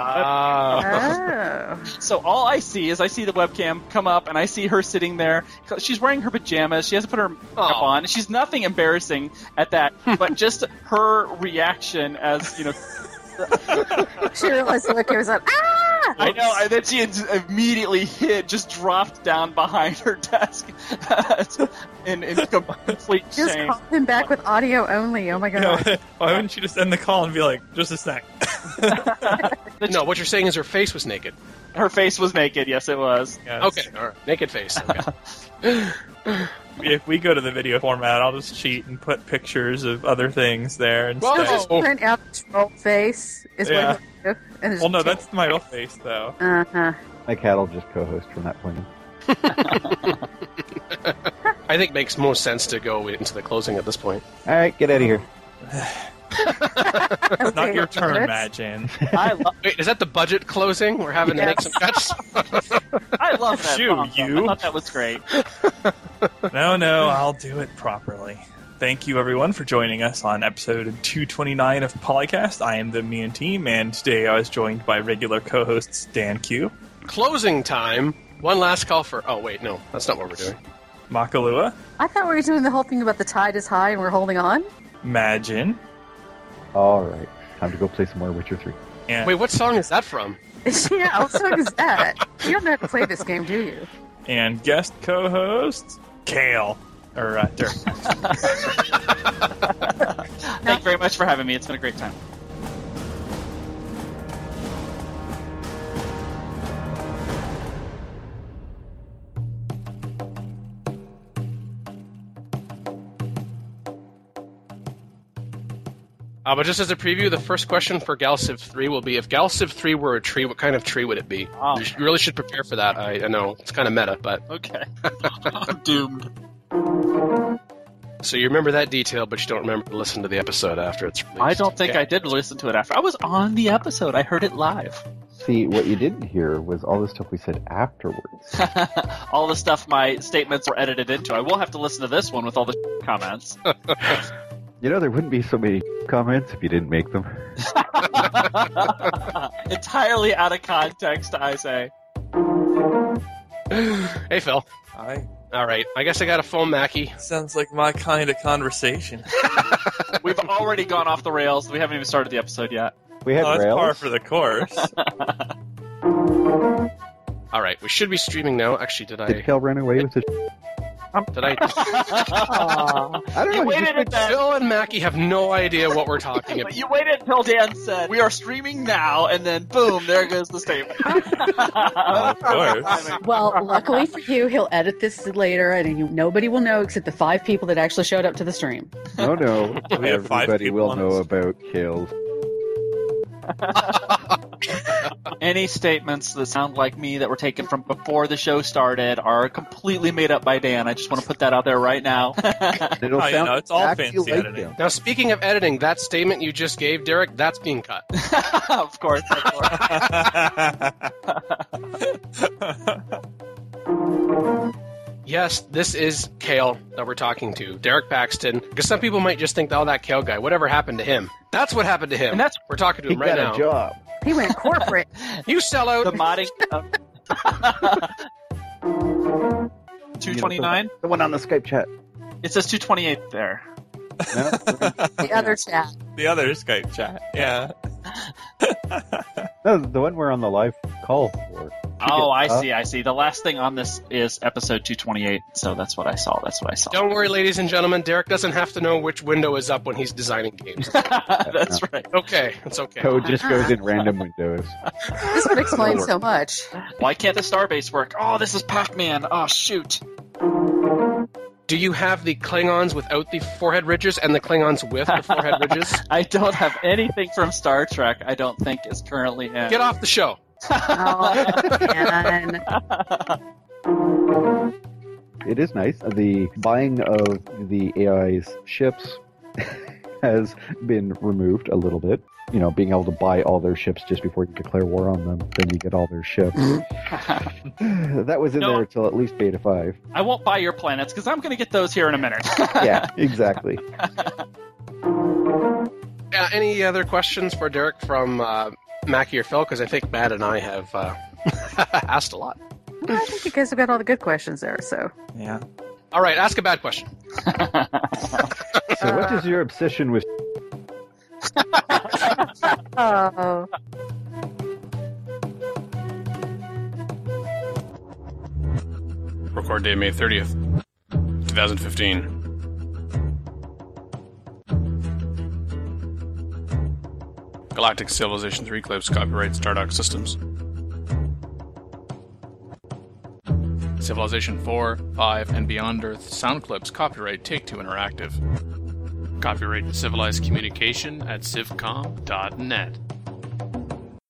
uh, oh. so all I see is I see the webcam come up and I see her sitting there. She's wearing her pajamas. She hasn't put her makeup oh. on. She's nothing embarrassing at that, but just her reaction as, you know. She realized the webcam was like, ah! I know, and then she immediately hit, just dropped down behind her desk in, in complete Just shame. call him back with audio only. Oh my god. You know, why wouldn't you just end the call and be like, just a sec? No, what you're saying is her face was naked. Her face was naked, yes it was. Yes. Okay, all right. Naked face. Okay. If we go to the video format, I'll just cheat and put pictures of other things there instead. Well, Just print out the troll face is Yeah. what you do. And it's Well, no, troll. that's my real face, though. Uh-huh. My cat will just co-host from that point on. I think it makes most sense to go into the closing at this point. All right, get out of here. It's not Okay, your turn, let's- Magin. I, lo- Wait, is that the budget closing? We're having to make Yes. some cuts? I love that. Shoo, bomb. you. I thought that was great. No, no, I'll do it properly. Thank you, everyone, for joining us on episode two twenty-nine of Polycast. I am the Me and Team, and today I was joined by regular co-hosts Dan Q, Closing time. One last call for... Oh, wait, no. That's not what we're doing. Makalua, I thought we were doing the whole thing about the tide is high and we're holding on. Magin, All right, time to go play some more Witcher three. and, Wait, what song is that from? Yeah, what song is that? You don't know how to play this game, do you? and guest co-host Kale. Or, uh, Dirk. Thank you very much for having me. It's been a great time. Uh, but just as a preview, the first question for Galciv three will be, if Galciv three were a tree, what kind of tree would it be? Oh. You, sh- you really should prepare for that. I, I know, it's kind of meta, but... Okay. I'm doomed. So you remember that detail, but you don't remember to listen to the episode after it's released. I don't think Okay. I did listen to it after. I was on the episode. I heard it live. See, what you didn't hear was all the stuff we said afterwards. All the stuff my statements were edited into. I will have to listen to this one with all the comments. You know, there wouldn't be so many comments if you didn't make them. Entirely out of context, I say. Hey, Phil. Hi. All right, I guess I got a phone Mackie. Sounds like my kind of conversation. We've already gone off the rails. We haven't even started the episode yet. We had Oh, that's rails. par for the course. All right, we should be streaming now. Actually, did Did I... Kel run away with his... Did I... I don't know. You he waited just- at that. Phil and Mackie have no idea what we're talking about. You waited until Dan said, we are streaming now, and then boom, there goes the statement. Of course. Well, luckily for you, he'll edit this later, and you, nobody will know except the five people that actually showed up to the stream. No, no. We have five Everybody people will on know this. about Kale's. Any statements that sound like me that were taken from before the show started are completely made up by Dan. I just want to put that out there right now. It'll Oh, you sound know, it's all exactly fancy like editing. him. Now, speaking of editing, that statement you just gave, Derek, that's being cut. Of course, of course. Yes, this is Kale that we're talking to, Derek Paxton. Because some people might just think, oh, that Kale guy, whatever happened to him? That's what happened to him. And that's- we're talking to He him right got now. a job. He went corporate. You sell out. The modding. two twenty-nine? The one on the Skype chat. It says two twenty-eight there. No? The other chat. The other Skype chat. Yeah. No, the one we're on the live call for. Oh, I Uh, see, I see. The last thing on this is episode two twenty-eight, so that's what I saw. That's what I saw. Don't worry, ladies and gentlemen. Derek doesn't have to know which window is up when he's designing games. That's right. Okay, it's okay. Code just goes in random windows. This would explain so much. Why can't the Starbase work? Oh, this is Pac-Man. Oh, shoot. Do you have the Klingons without the forehead ridges and the Klingons with the forehead ridges? I don't have anything from Star Trek I don't think is currently in. Get off the show. Oh, man. It is nice. The buying of the A I's ships has been removed a little bit. You know, being able to buy all their ships just before you declare war on them, then you get all their ships. That was in no, there until at least Beta five. I won't buy your planets, because I'm going to get those here in a minute. Yeah, exactly. Uh, any other questions for Derek from uh, Mackie or Phil? Because I think Matt and I have uh, asked a lot. I think you guys have got all the good questions there, so. Yeah. All right, ask a bad question. So what is your obsession with... Oh. Record date May thirtieth, twenty fifteen. Galactic Civilization three clips, copyright Stardock Systems. Civilization four, five, and Beyond Earth sound clips, copyright Take-Two Interactive. Copyright Civilized Communication at civcom dot net.